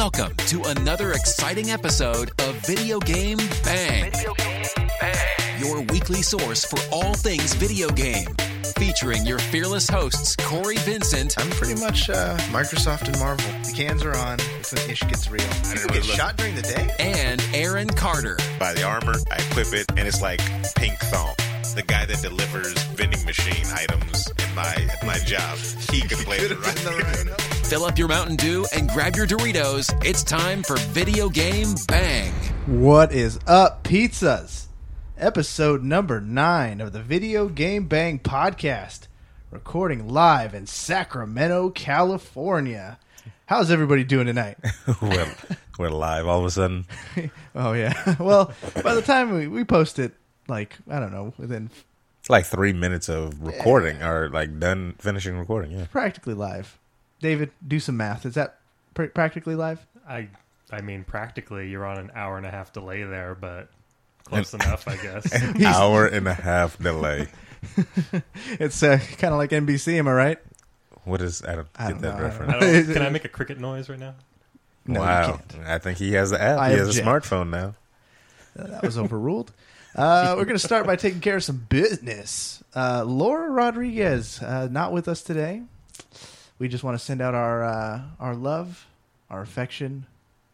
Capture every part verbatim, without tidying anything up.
Welcome to another exciting episode of Video Game Bang. Video Game Bang. Your weekly source for all things video game. Featuring your fearless hosts, Corey Vincent. I'm pretty much uh, Microsoft and Marvel. The cans are on. It's when ish gets real. People get shot during the day? And Aaron Carter. Buy the armor, I equip it, and it's like pink thong. The guy that delivers vending machine items in my at my job, he could play it right. Fill up your Mountain Dew and grab your Doritos. It's time for Video Game Bang. What is up, pizzas? Episode number nine of the Video Game Bang podcast, recording live in Sacramento, California. How's everybody doing tonight? we're, we're live all of a sudden. Oh, yeah. Well, by the time we, we post it, like, I don't know, within... Like three minutes of recording, yeah. or like done finishing recording, yeah. Practically live. David, do some math. Is that pr- practically live? I I mean, practically, you're on an hour and a half delay there, but close enough, I guess. An hour and a half delay. It's uh, kind of like N B C, am I right? What is, I don't I get don't that know, reference. I don't, can I make a cricket noise right now? No, wow. you can't. I think he has the app. I he has object. a smartphone now. Uh, that was overruled. Uh, we're going to start by taking care of some business. Uh, Laura Rodriguez, uh, not with us today. We just want to send out our uh, our love, our affection,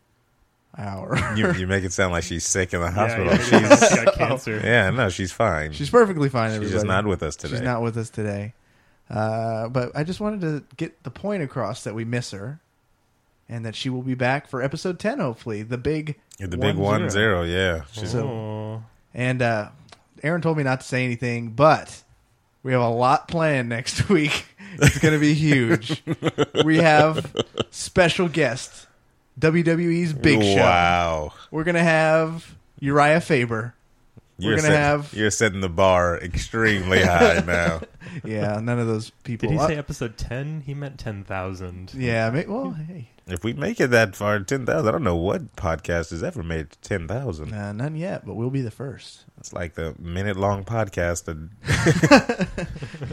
our... You, you make it sound like she's sick in the hospital. Yeah, yeah, she's, she's got cancer. yeah, no, she's fine. She's perfectly fine, She's everybody. just not with us today. She's not with us today. Uh, but I just wanted to get the point across that we miss her and that she will be back for episode ten, hopefully. The big Yeah, the big one zero, yeah. She's, So- Oh. And uh, Aaron told me not to say anything, but we have a lot planned next week. It's going to be huge. We have special guest, W W E's Big Show. Wow. We're going to have Uriah Faber. You're We're going to set- have... You're setting the bar extremely high now. Yeah, none of those people. Did he Uh, say episode ten? He meant ten thousand. Yeah, ma- well, hey. If we make it that far, ten thousand, I don't know what podcast has ever made ten thousand. Uh, none yet, but we'll be the first. It's like the minute-long podcast. That...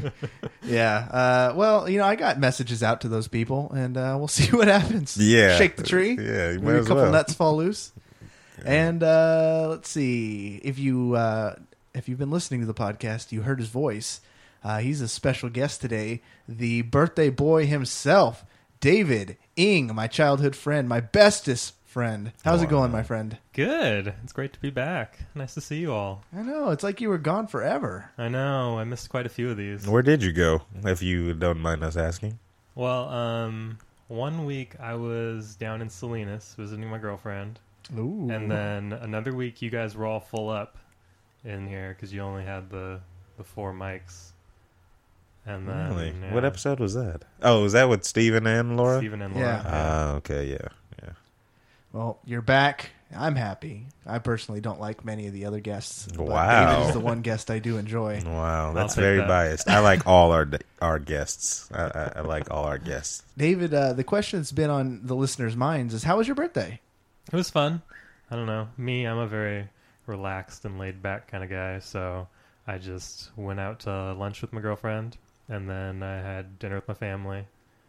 Yeah. Uh, well, you know, I got messages out to those people, and uh, we'll see what happens. Yeah. Shake the tree. Yeah, you might Maybe a as couple well. nuts fall loose. And uh, let's see. If you uh, if you've been listening to the podcast, you heard his voice. Uh, he's a special guest today. The birthday boy himself, David Ing, my childhood friend, my bestest friend. How's it Wow. going, my friend? Good. It's great to be back. Nice to see you all. I know. It's like you were gone forever. I know. I missed quite a few of these. Where did you go, if you don't mind us asking? Well, um, one week I was down in Salinas visiting my girlfriend. Ooh. And then another week you guys were all full up in here because you only had the, the four mics. And then, Really? yeah, What episode was that? Oh, was that with Steven and Laura? Steven and Yeah. Laura. Ah, okay, yeah, yeah. Well, you're back. I'm happy. I personally don't like many of the other guests. But Wow. David is the one guest I do enjoy. Wow, that's take very that. biased. I like all our our guests. I, I, I like all our guests. David, uh, the question that's been on the listeners' minds is, how was your birthday? It was fun. I don't know. Me, I'm a very relaxed and laid back kind of guy, so I just went out to lunch with my girlfriend, and then I had dinner with my family,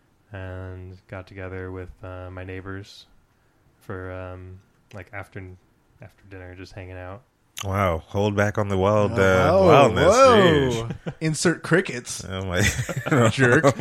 and got together with uh, my neighbors for um, like after after dinner, just hanging out. Wow, hold back on the wild uh, Oh, wildness. whoa. Jeez. Insert crickets. Oh my! Jerk.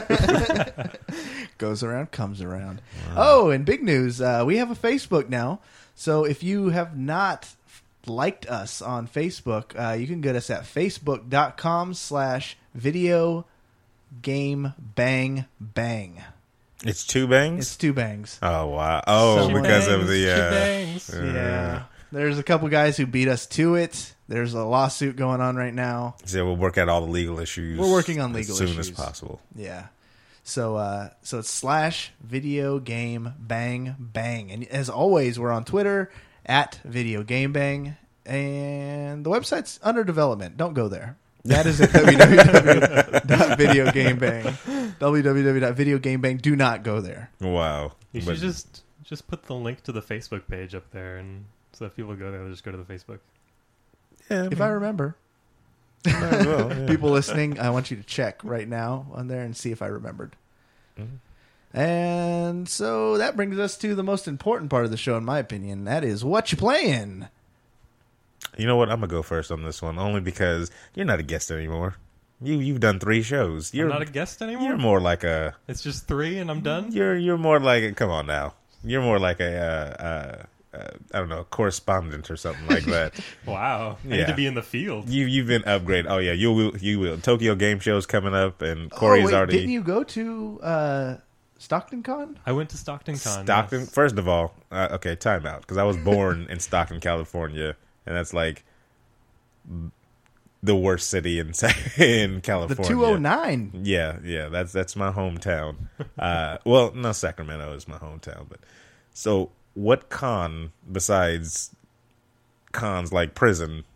Goes around, comes around. Oh, and big news. Uh, we have a Facebook now. So if you have not liked us on Facebook, uh, you can get us at facebook.com slash video game bang bang. It's two bangs. It's two bangs. Oh wow! Oh, She because bangs, of the she uh, bangs. uh, Yeah. There's a couple guys who beat us to it. There's a lawsuit going on right now. So we'll work out all the legal issues. We're working on legal as soon issues. as possible. Yeah. So uh, so it's slash video game bang bang. And as always, we're on Twitter at video game bang. And the website's under development. Don't go there. That is at w w w dot video game bang. w w w dot video game bang. Do not go there. Wow! You should But- just just put the link to the Facebook page up there, and so if people go there, they'll just go to the Facebook. yeah, If I remember. might as well, yeah. People listening, I want you to check right now on there and see if I remembered. Mhm. And so that brings us to the most important part of the show, in my opinion. That is, what you playing? You know what? I'm gonna go first on this one, only because you're not a guest anymore. You you've done three shows. You're I'm not a guest anymore. You're more like a. It's just three, and I'm done. You're you're more like a, come on now. You're more like a uh, uh, uh, I don't know, correspondent or something like that. Wow, I Yeah. need to be in the field. You you've been upgraded. Oh yeah, you will you will. Tokyo Game Show's coming up, and Corey's oh, wait, already. Didn't you go to uh, Stockton Con? I went to Stockton Con. Stockton. yes. First of all, uh, okay, time out, because I was born in Stockton, California, and that's like the worst city in in The California. two oh nine. Yeah, yeah, that's that's my hometown. Uh, well, no, Sacramento is my hometown, but so what con besides cons like prison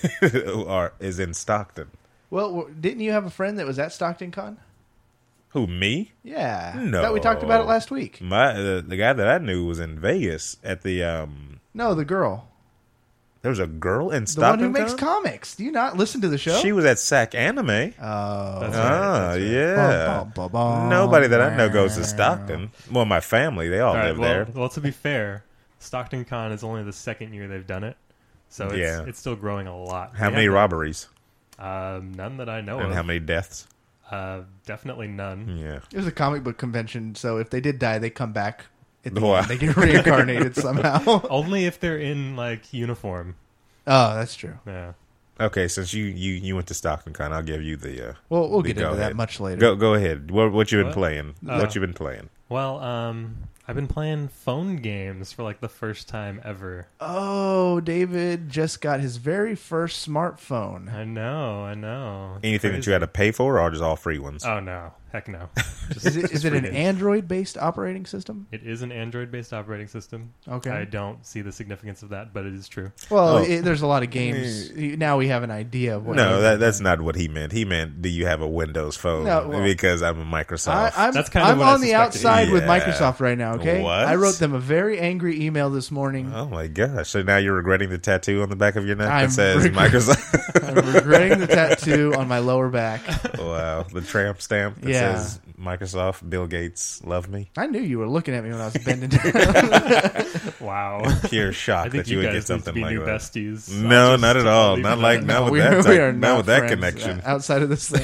are is in Stockton? Well, w- didn't you have a friend that was at Stockton Con? Who, me? Yeah. No. Thought we talked about it last week. My uh, the guy that I knew was in Vegas at the um. No, the girl. There was a girl in The Stockton. one who makes Con? comics. Do you not listen to the show? She was at Sac Anime. Oh. That's Ah, right, that's right. yeah. Bum, bum, bum, Nobody that I know goes to bum. Stockton. Well, my family, they all, All right, live well, there. well, to be fair, Stockton Con is only the second year they've done it, so it's, Yeah. it's still growing a lot. How They many have- robberies Um, none that I know and of. how many deaths? Uh, definitely none. Yeah. It was a comic book convention, so if they did die, they come back. At the Wow. end. They get reincarnated somehow. Only if they're in like uniform. Oh, that's true. Yeah. Okay, since you, you, you went to Stockton Con, I'll give you the. Uh, Well, we'll the get go into that ahead. much later. Go go ahead. What what you been What? playing? Uh, what you been playing? Well, um, I've been playing phone games for like the first time ever. Oh, David just got his very first smartphone. I know, I know. It's Anything that crazy. you had to pay for, or just all free ones? Oh no, heck no. Just, Is it, just is it free an games. Android-based operating system? It is an Android-based operating system. Okay. I don't see the significance of that, but it is true. Well, Oh. it, there's a lot of games. Now we have an idea of what. No, that that's not what he meant. He meant, do you have a Windows phone? No, well- because I'm a Microsoft. I, I'm, That's kind of I'm what I on the suspected. outside with Yeah. Microsoft right now. Okay, What? I wrote them a very angry email this morning. Oh my gosh! So now you're regretting the tattoo on the back of your neck I'm that says regret- Microsoft. I'm regretting the tattoo on my lower back. Wow, the tramp stamp that Yeah. says Microsoft, Bill Gates, love me. I knew you were looking at me when I was bending down. Wow. Pure I shock think that you you would guys get need to something be like new that. besties. No, I'll not just- at all. I'll leave Not it like at not that. with we, that. we type- are not not with that friends, connection. uh, outside of this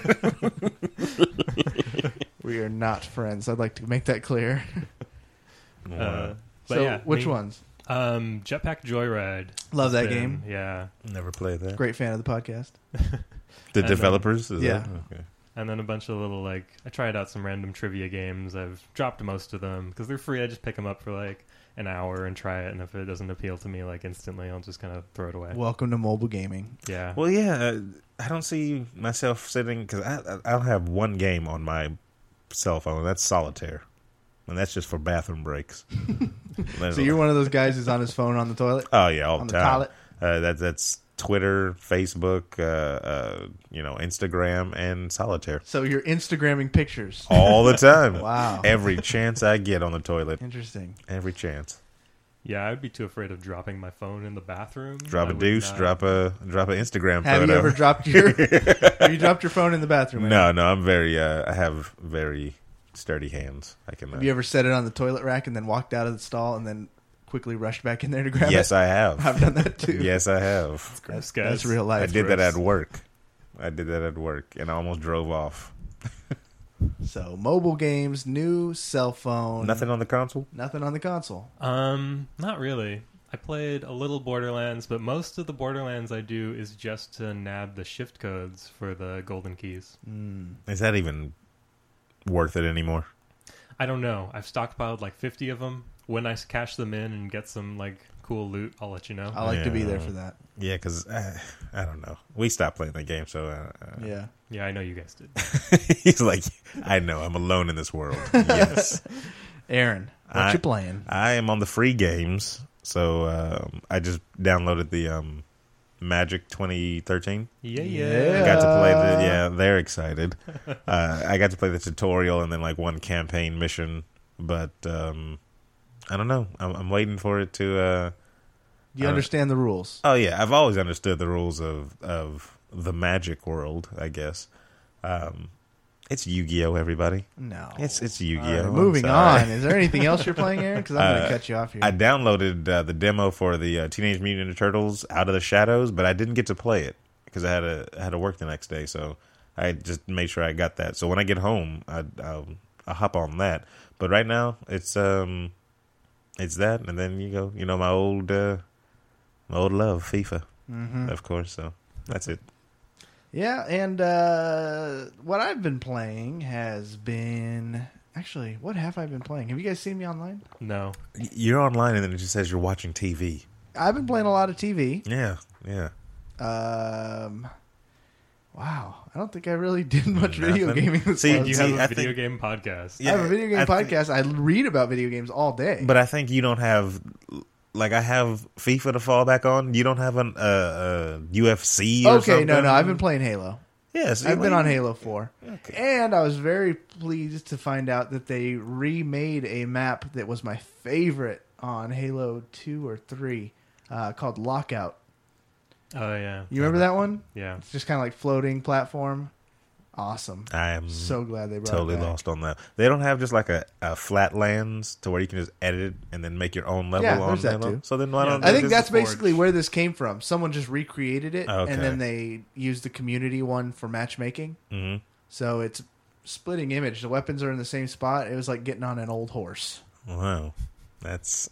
thing. We are not friends. I'd like to make that clear. Uh, but so, yeah, which me- ones? Um, Jetpack Joyride. Love has that been- game. Yeah, Never played that. Great fan of the podcast. The And, uh, developers? Is yeah. that- okay. and then a bunch of little like I tried out some random trivia games. I've dropped most of them because they're free. I just pick them up for like an hour and try it, and if it doesn't appeal to me like instantly, I'll just kind of throw it away. Welcome to mobile gaming. yeah. Well, yeah. Uh, I don't see myself sitting because I I- I'll have one game on my cell phone. That's Solitaire, and that's just for bathroom breaks. So you're one of those guys who's on his phone on the toilet? Oh yeah, all on the the time. toilet? Uh, that that's Twitter, Facebook, uh, uh, you know, Instagram, and Solitaire So you're Instagramming pictures. all the time. Wow. Every chance I get on the toilet, Interesting. every chance. Yeah, I'd be too afraid of dropping my phone in the bathroom. Drop I a would deuce, not- drop a drop a Instagram Have photo. you ever dropped your Have you dropped your phone in the bathroom? Aaron? No, no, I'm very. Uh, I have very sturdy hands. I can. Uh, Have you ever set it on the toilet rack and then walked out of the stall and then quickly rushed back in there to grab yes, it? I have. I've done that too. Yes, I have. Gross, That's, guys. that's real life. I did for that us. at work. I did that at work, and I almost drove off. So mobile games, new cell phone, Nothing on the console. nothing on the console. Um, not really. I played a little Borderlands, but most of the Borderlands I do is just to nab the shift codes for the golden keys. Is that even worth it anymore? I don't know. I've stockpiled like fifty of them. When I cash them in and get some like cool loot, I'll let you know. I like to be Yeah. there for that. Yeah, because uh, I don't know. We stopped playing the game, so uh, uh, Yeah. Yeah, I know you guys did. he's like, I know, I'm alone in this world. Yes, Aaron, what I- you playing? I am on the free games, so um, I just downloaded the um, Magic twenty thirteen. Yeah, Yeah. yeah. I got to play the yeah, they're excited. Uh, I got to play the tutorial and then like one campaign mission, but um, I don't know. I'm, I'm waiting for it to. Uh, Do you I- understand the rules? oh yeah, I've always understood the rules of of the Magic world, I guess. Um, It's Yu-Gi-Oh, everybody. No. It's it's Yu-Gi-Oh. All right, I'm moving sorry. on. Is there anything else you're playing, Aaron? Because I'm going to cut you off here. I downloaded uh, the demo for the uh, Teenage Mutant Ninja Turtles Out of the Shadows, but I didn't get to play it because I had to I had to work the next day. So I just made sure I got that. So when I get home, I, I'll, I'll hop on that. But right now, it's um, it's that, and then you go, you know, my old uh, my old love, FIFA, Mm-hmm. of course. So that's it. Yeah, and uh, what I've been playing has been... Actually, what have I been playing? Have you guys seen me online? No. Y- You're online, and then it just says you're watching T V. I've been playing a lot of T V. Yeah, yeah. Um, wow. I don't think I really did much video Nothing. gaming this See, last You See, have a I video think- game podcast. I have a video game I think- podcast. I read about video games all day. But I think you don't have, like, I have FIFA to fall back on. You don't have an uh, uh, U F C or okay, something? no, no. I've been playing Halo. Yeah, see, I've been like- on Halo four. Okay. And I was very pleased to find out that they remade a map that was my favorite on Halo two or three uh, called Lockout. Oh, yeah. You remember that one? Yeah. It's just kind of like floating platform. Awesome. I am So glad they brought totally it back. lost on that. They don't have just like a, a flat lands to where you can just edit it and then make your own level Yeah, on there's that Halo. too. So then why Yeah, don't I they think just- that's Forge. basically where this came from. Someone just recreated it, Okay. and then they used the community one for matchmaking. Mhm. So it's splitting image. The weapons are in the same spot. It was like getting on an old horse. Wow, that's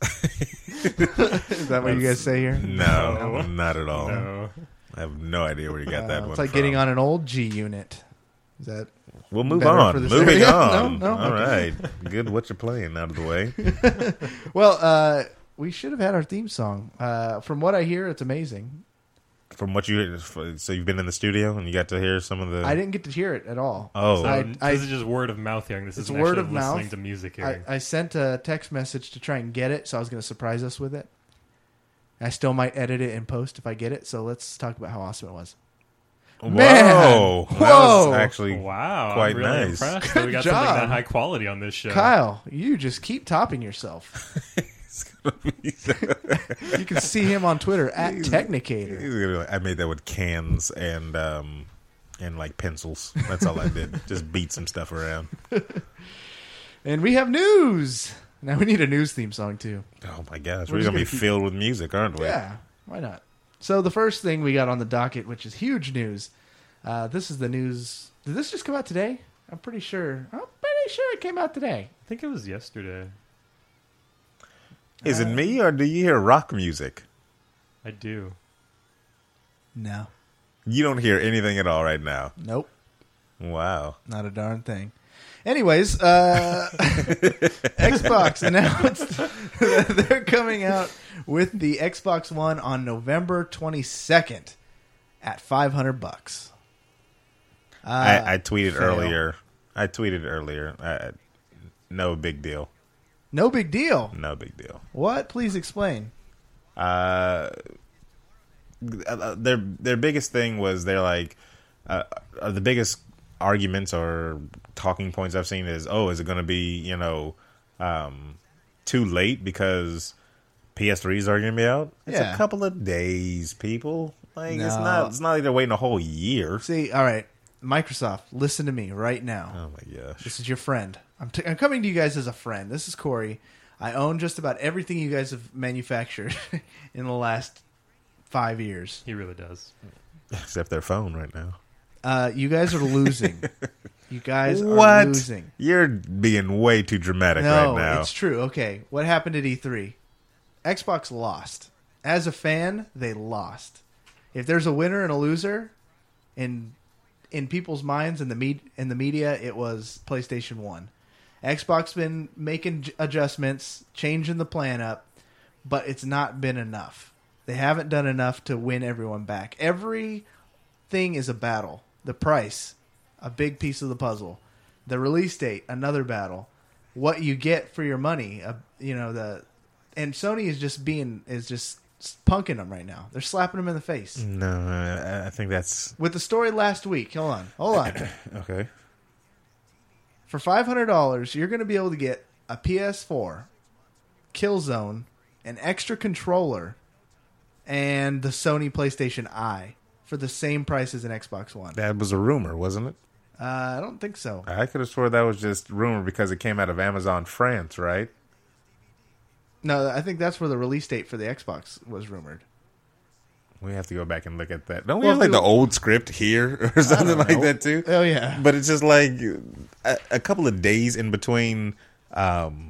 Is that what you guys say here? no, not at all. No. I have no idea where you got that Uh, one. it's like from. getting on an old G unit. Is that We'll move better on. for this Moving area? on. No, no, All okay. right, good. What you're playing out of the way. well? Uh, we should have had our theme song. Uh, from what I hear, it's amazing. From what you, so you've been in the studio and you got to hear some of the. I didn't get to hear it at all. Oh. So I- this I- is just word of mouth hearing. This It's isn't word actually of listening mouth. to music I, hearing. I sent a text message to try and get it, so I was going to surprise us with it. I still might edit it in post if I get it. So let's talk about how awesome it was. Whoa, Man! that Whoa! was actually Wow, quite I'm really nice. impressed that we got Good something job. that high quality on this show. Kyle, you just keep topping yourself. You can see him on Twitter at Technicator. He's gonna be like, I made that with cans and um and like pencils. That's all I did. Just beat some stuff around. And we have news. Now we need a news theme song too. Oh my gosh, We're we're, just gonna, gonna be keep- filled with music, aren't we? Yeah, why not? So the first thing we got on the docket, which is huge news. Uh, this is the news. Did this just come out today? I'm pretty sure. I'm pretty sure it came out today. I think it was yesterday. Is it me or do you hear rock music? I do. No. You don't hear anything at all right now. Nope. Wow. Not a darn thing. Anyways, uh, Xbox announced that they're coming out with the Xbox One on November twenty-second at five hundred bucks. Uh, I, I tweeted fail. earlier. I tweeted earlier. I, no big deal. No big deal. No big deal. What? Please explain. Uh, their their biggest thing was they're like uh, uh, the biggest arguments or talking points I've seen is, oh, is it going to be, you know, um, too late because P S threes are going to be out? It's Yeah. a couple of days, people. Like it's No. not it's not like they're waiting a whole year. See, all right, Microsoft, listen to me right now. Oh my gosh. This is your friend. I'm, t- I'm coming to you guys as a friend. This is Corey. I own just about everything you guys have manufactured in the last five years. He really does. Except their phone right now. Uh, you guys are losing. You guys are What? losing. You're being way too dramatic No, right now. it's true. Okay, what happened at E three? Xbox lost. As a fan, they lost. If there's a winner and a loser, in in people's minds and the med- in the media, it was PlayStation one. Xbox been making j- adjustments, changing the plan up, but it's not been enough. They haven't done enough to win everyone back. Everything is a battle. The price, a big piece of the puzzle. The release date, another battle. What you get for your money, uh, you know the, and Sony is just being is just punking them right now. They're slapping them in the face No, I, I think that's with the story last week. Hold on, hold on. okay. For five hundred dollars, you're going to be able to get a P S four, Killzone, an extra controller, and the Sony PlayStation Eye for the same price as an Xbox One. That was a rumor, wasn't it? Uh, I don't think so. I could have swore that was just rumor because it came out of Amazon France, right? No, I think that's where the release date for the Xbox was rumored. We have to go back and look at that. Don't we Well, have like do- the old script here or something like know. that too? Oh, yeah. But it's just like a, a couple of days in between. Um,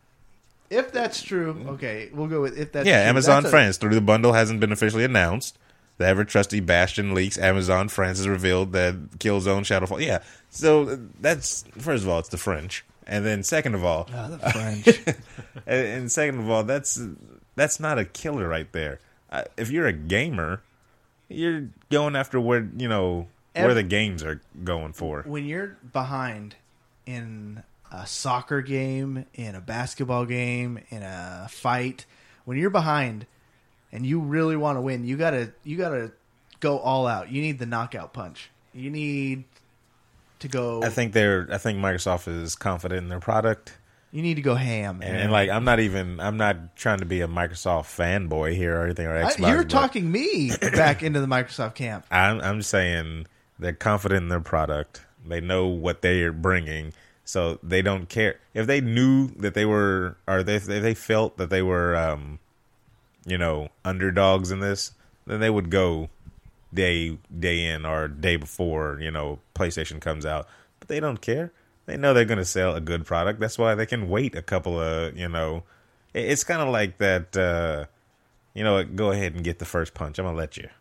If that's true, okay, we'll go with if that's yeah, true. Amazon That's a- France through the bundle hasn't been officially announced. The ever trusty Bastion leaks. Amazon France has revealed that Killzone Shadowfall. Yeah, so that's first of all, it's the French, and then second of all, Oh, the French. and, and second of all, that's that's not a killer right there. Uh, if you're a gamer, you're going after where you know where Every- the games are going for. When you're behind in a soccer game, in a basketball game, in a fight, when you're behind and you really want to win, you gotta you gotta go all out. You need the knockout punch. You need to go. I think they're. I think Microsoft is confident in their product, You need to go ham. and, and like I'm not even. I'm not trying to be a Microsoft fanboy here or anything or I, Xbox. you're but talking me back into the Microsoft camp. I'm. I'm saying they're confident in their product. They know what they are bringing, so they don't care if they knew that they were, or they if they felt that they were, um, you know, underdogs in this. Then they would go day day in or day before, you know, PlayStation comes out. But they don't care. They know they're going to sell a good product. That's why they can wait a couple of, you know, it- it's kind of like that, uh, you know, go ahead and get the first punch. I'm going to let you.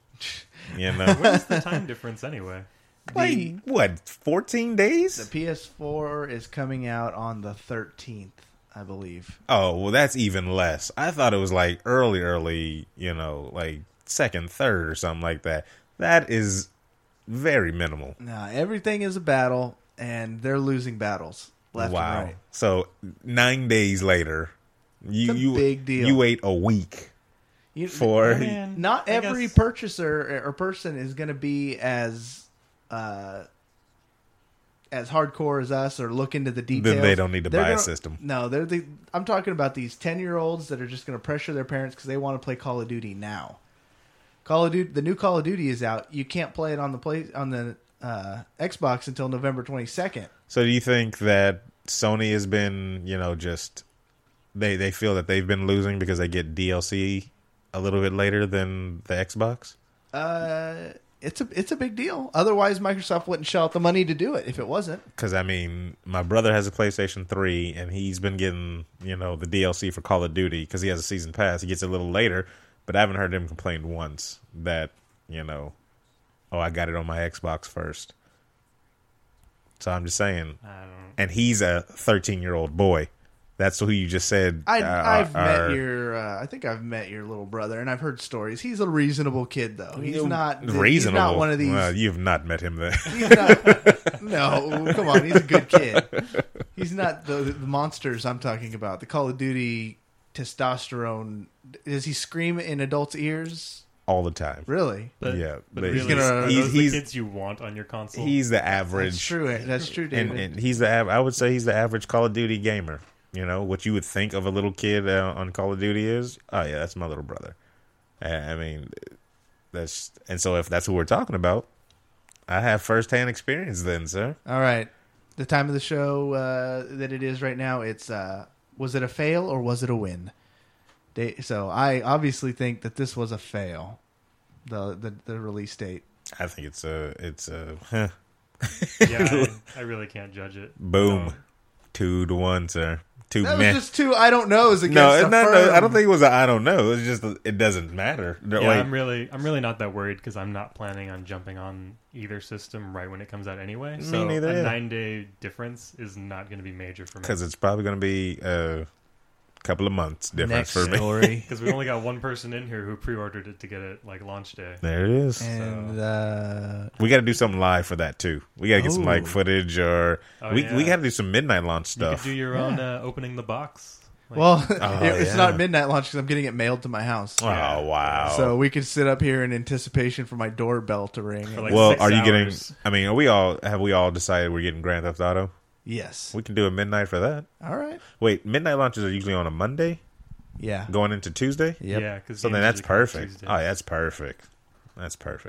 You know? What is the time difference anyway? Like, what, fourteen days? The P S four is coming out on the thirteenth, I believe. Oh, well, that's even less. I thought it was like early, early, you know, like second, third or something like that. That is very minimal. No, everything is a battle, and they're losing battles left Wow. and right. So nine days later, you It's a you big deal. you wait a week You, for I mean, not I every guess- purchaser or person is going to be as uh, as hardcore as us or look into the details. Then they don't need to They're buy a gonna- system. No, they're the. I'm talking about these ten year olds that are just going to pressure their parents because they want to play Call of Duty now. Call of Duty, the new Call of Duty is out. You can't play it on the play on the uh, Xbox until November twenty-second. So do you think that Sony has been, you know, just they they feel that they've been losing because they get D L C a little bit later than the Xbox? Uh, it's a it's a big deal. Otherwise, Microsoft wouldn't shell out the money to do it if it wasn't. Because, I mean, my brother has a PlayStation three, and he's been getting, you know, the D L C for Call of Duty because he has a season pass. He gets it a little later, but I haven't heard him complain once that, you know, oh, I got it on my Xbox first. So I'm just saying. I don't. And he's a thirteen-year-old boy. That's who you just said. I, uh, I've are- met your. Uh, I think I've met your little brother, and I've heard stories. He's a reasonable kid, though. He's not reasonable. He's not one of these. Well, you've not met him then. He's not, no, come on. He's a good kid. He's not the, the monsters I'm talking about. The Call of Duty testosterone. Does he scream in adults' ears? All the time. Really? But, Yeah, but but really, he's gonna- are he's- those he's- the kids you want on your console? He's the average. That's true. That's true, David. And, and he's the av- I would say he's the average Call of Duty gamer. You know what you would think of a little kid uh, on Call of Duty is, oh yeah, that's my little brother. Uh, I mean, that's and so if that's who we're talking about, I have firsthand experience then, sir. All right. The time of the show uh, that it is right now, it's uh, was it a fail or was it a win? They, so I obviously think that this was a fail. The the, the release date. I think it's a it's a huh. yeah, I, I really can't judge it. boom, So, two to one, sir. Two That meh. was just two I don't knows against No, a it's not, firm. no, I don't think it was. A, I don't know. It's just a, it doesn't matter. yeah, Like, I'm really, I'm really not that worried because I'm not planning on jumping on either system right when it comes out anyway. Me So neither, a yeah. nine day difference is not going to be major for me. because it's probably going to be a couple of months difference Next for me. story. Because we only got one person in here who pre-ordered it to get it like launch day. There it is. And uh, We got to do something live for that too. We got to get some like Oh. footage, or Oh, we yeah. we got to do some midnight launch You could stuff. do your own uh, opening the box. Like, well, Oh, it's yeah. not midnight launch because I'm getting it mailed to my house. Oh wow! So we could sit up here in anticipation for my doorbell to ring. For like well, six are you hours. getting? I mean, are we all? Have we all decided we're getting Grand Theft Auto? Yes. We can do a midnight for that. All right. Wait, midnight launches are usually on a Monday, Yeah. going into Tuesday. Yep. Yeah, because So then that's perfect. Oh, yeah, that's perfect. That's perfect.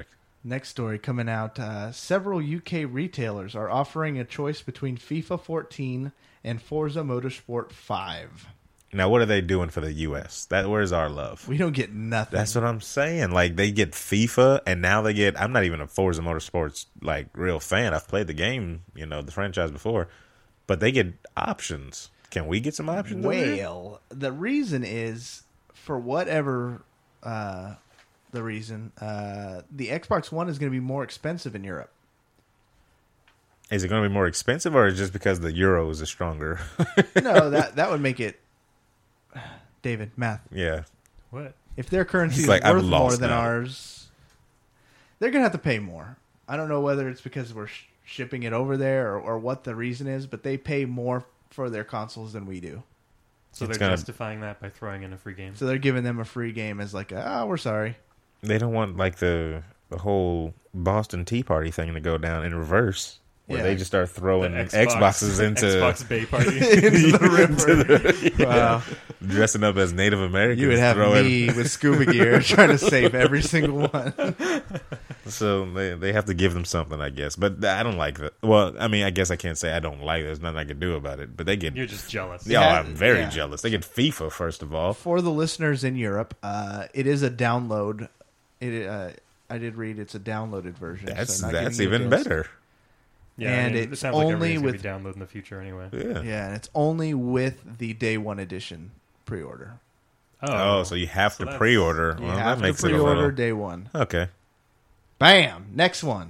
Next story coming out. Uh, several U K retailers are offering a choice between FIFA fourteen and Forza Motorsport five. Now, what are they doing for the U S? That where's our love? We don't get nothing. That's what I'm saying. Like, they get FIFA, and now they get... I'm not even a Forza Motorsports, like, real fan. I've played the game, you know, the franchise before. But they get options. Can we get some options? Well, the reason is, for whatever uh, the reason, uh, the Xbox One is going to be more expensive in Europe. Is it going to be more expensive, or is it just because the euros are stronger? No, that that would make it... David, math. Yeah. What? If their currency He's is like, "I'm worth more lost than now." ours, they're going to have to pay more. I don't know whether it's because we're sh- shipping it over there or, or what the reason is, but they pay more for their consoles than we do. So It's they're gonna- justifying that by throwing in a free game. So they're giving them a free game as like, ah, oh, we're sorry. They don't want, like, the the whole Boston Tea Party thing to go down in reverse. Where Yeah. they just start throwing The Xbox, Xboxes into... Xbox Bay Party. Into the river. Wow. dressing up as Native Americans. You would have throwing- me with scuba gear trying to save every single one. So they they have to give them something, I guess. But I don't like that. Well, I mean, I guess I can't say I don't like it. There's nothing I can do about it. But they get... You're just jealous. Yeah, Yeah, I'm very yeah. jealous. They get FIFA, first of all. For the listeners in Europe, uh, it is a download. It uh, I did read it's a downloaded version. That's so not that's getting you even disc. better. Yeah, And I mean, it's it sounds like only everybody's with- going to be downloading in the future anyway. Yeah. Yeah, and it's only with the day one edition pre-order. Oh, so you have So to that's- pre-order. You Well, have that makes to it a pre-order little... day one. Okay. Bam! Next one.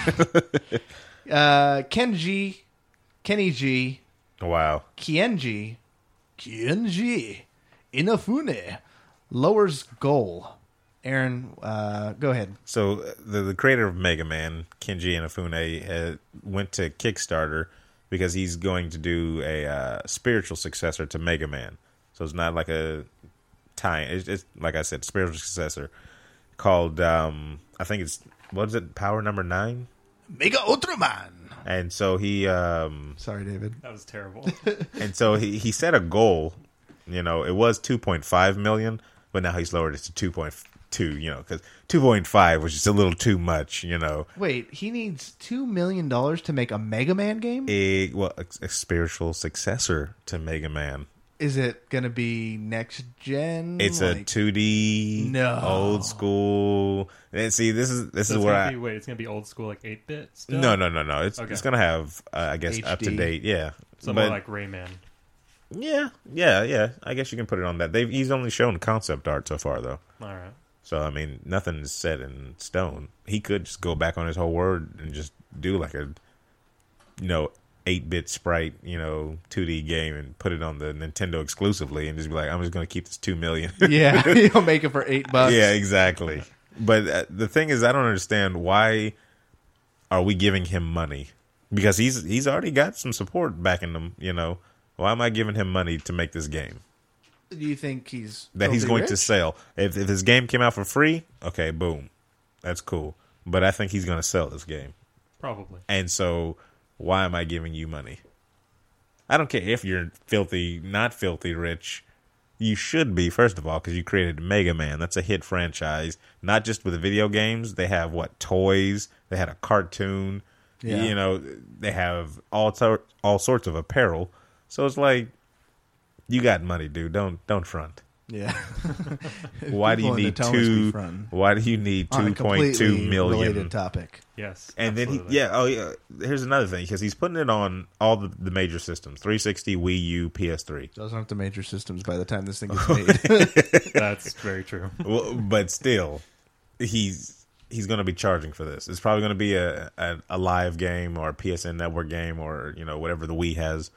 uh, Kenji, Kenny G, Wow. Kienji, Kienji, Inafune lowers goal. Aaron, uh, go ahead. So uh, the, the creator of Mega Man, Kenji Inafune, uh, went to Kickstarter because he's going to do a uh, spiritual successor to Mega Man. So it's not like a tie. It's, it's like I said, spiritual successor called. Um, I think it's what is it? Power Number Nine. Mega Ultraman. And so he. Um, Sorry, David. That was terrible. and so he he set a goal. You know, it was two point five million, but now he's lowered it to two point two. You know, because two point five was just a little too much. You know. Wait, he needs two million dollars to make a Mega Man game? A well, a, a spiritual successor to Mega Man. Is it going to be next gen? It's a Like- two D, No. old school. And see, this is this So is it's where gonna I be, wait, it's going to be old school, like eight bit still? no no no no. It's Okay. it's gonna have uh, I guess H D. up to date. Yeah, So but more like Rayman. yeah yeah yeah. I guess you can put it on that. They've he's only shown concept art so far though. All right. So I mean, nothing is set in stone. He could just go back on his whole word and just do like a you know eight bit sprite, you know, two D game and put it on the Nintendo exclusively and just be like, I'm just going to keep this two million. Yeah, he'll make it for eight bucks. Yeah, exactly. But uh, the thing is, I don't understand why are we giving him money? Because he's he's already got some support backing him, you know. Why am I giving him money to make this game Do you think he's that he's filthy going rich? to sell? If if his game came out for free, okay, boom. That's cool. But I think he's going to sell this game. Probably. And so why am I giving you money? I don't care if you're filthy, not filthy rich. You should be, first of all, because you created Mega Man. That's a hit franchise. Not just with the video games. They have, what, toys. They had a cartoon. Yeah. You know, they have all tor- all sorts of apparel. So it's like, you got money, dude. Don't don't front. Yeah. Why do you People in need the tone must be two? fronting. Why do you need On a two point two completely million? related topic. Yes. And then he, absolutely. yeah, oh yeah. Here's another thing because he's putting it on all the, the major systems: three sixty, Wii U, P S three. Those aren't the major systems by the time this thing gets made. That's very true. Well, but still, he's he's going to be charging for this. It's probably going to be a, a a live game or a P S N Network game or you know whatever the Wii has.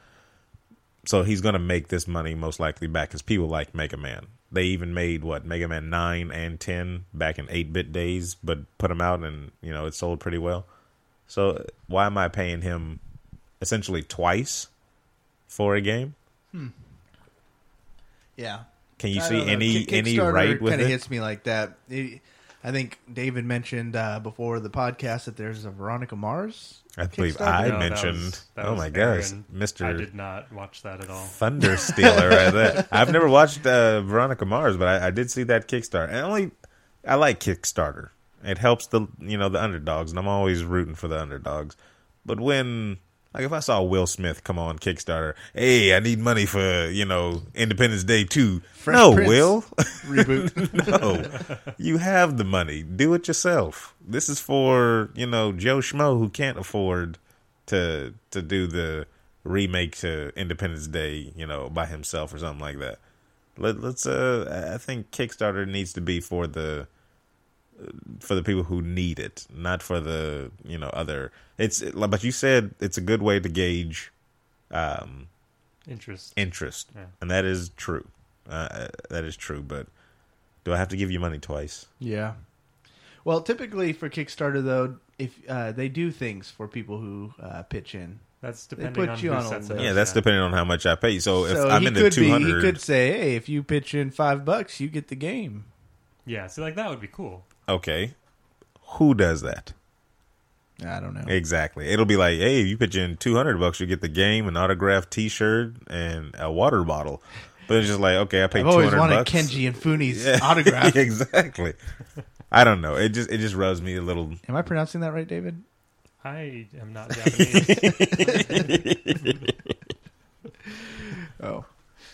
So he's going to make this money most likely back because people like Mega Man. They even made what Mega Man nine and ten back in eight bit days, but put them out and you know it sold pretty well. So why am I paying him essentially twice for a game? Yeah. Can you I see don't know. any Ki- any Kickstarter right with kinda it? hits me like that. It- I think David mentioned uh, before the podcast that there's a Veronica Mars. I believe Kickstarter? I No, that mentioned. was- that oh was my gosh, Aaron. Mister I did not watch that at all. Thunder Stealer right there. I've never watched uh, Veronica Mars, but I, I did see that Kickstarter. And only I like Kickstarter. It helps the you know the underdogs, and I'm always rooting for the underdogs. But when like if I saw Will Smith come on Kickstarter, hey, I need money for you know Independence Day two. Fresh no, Prince Will, reboot. no, you have the money. Do it yourself. This is for you know Joe Schmo who can't afford to to do the remake to Independence Day, you know, by himself or something like that. Let, let's. Uh, I think Kickstarter needs to be for the for the people who need it, not for the you know other. It's but you said it's a good way to gauge um, Interest. interest, Yeah. and that is true. Uh, that is true. But do I have to give you money twice? Yeah. Well, typically for Kickstarter, though, if uh, they do things for people who uh, pitch in. That's They depending put on you who on a sets it list. up. Yeah, that's depending on how much I pay. So if so I'm he in the could two be, hundred, he could say, "Hey, if you pitch in five bucks, you get the game." Yeah, see, like that would be cool. okay, who does that? I don't know. Exactly. It'll be like, hey, if you pitch in two hundred bucks, you get the game, an autographed T-shirt, and a water bottle. But it's just like, okay, I paid I've two always hundred wanted bucks. Kenji and Funi's Yeah. autograph. Exactly. I don't know. It just it just rubs me a little. Am I pronouncing that right, David? I am not Japanese. Oh,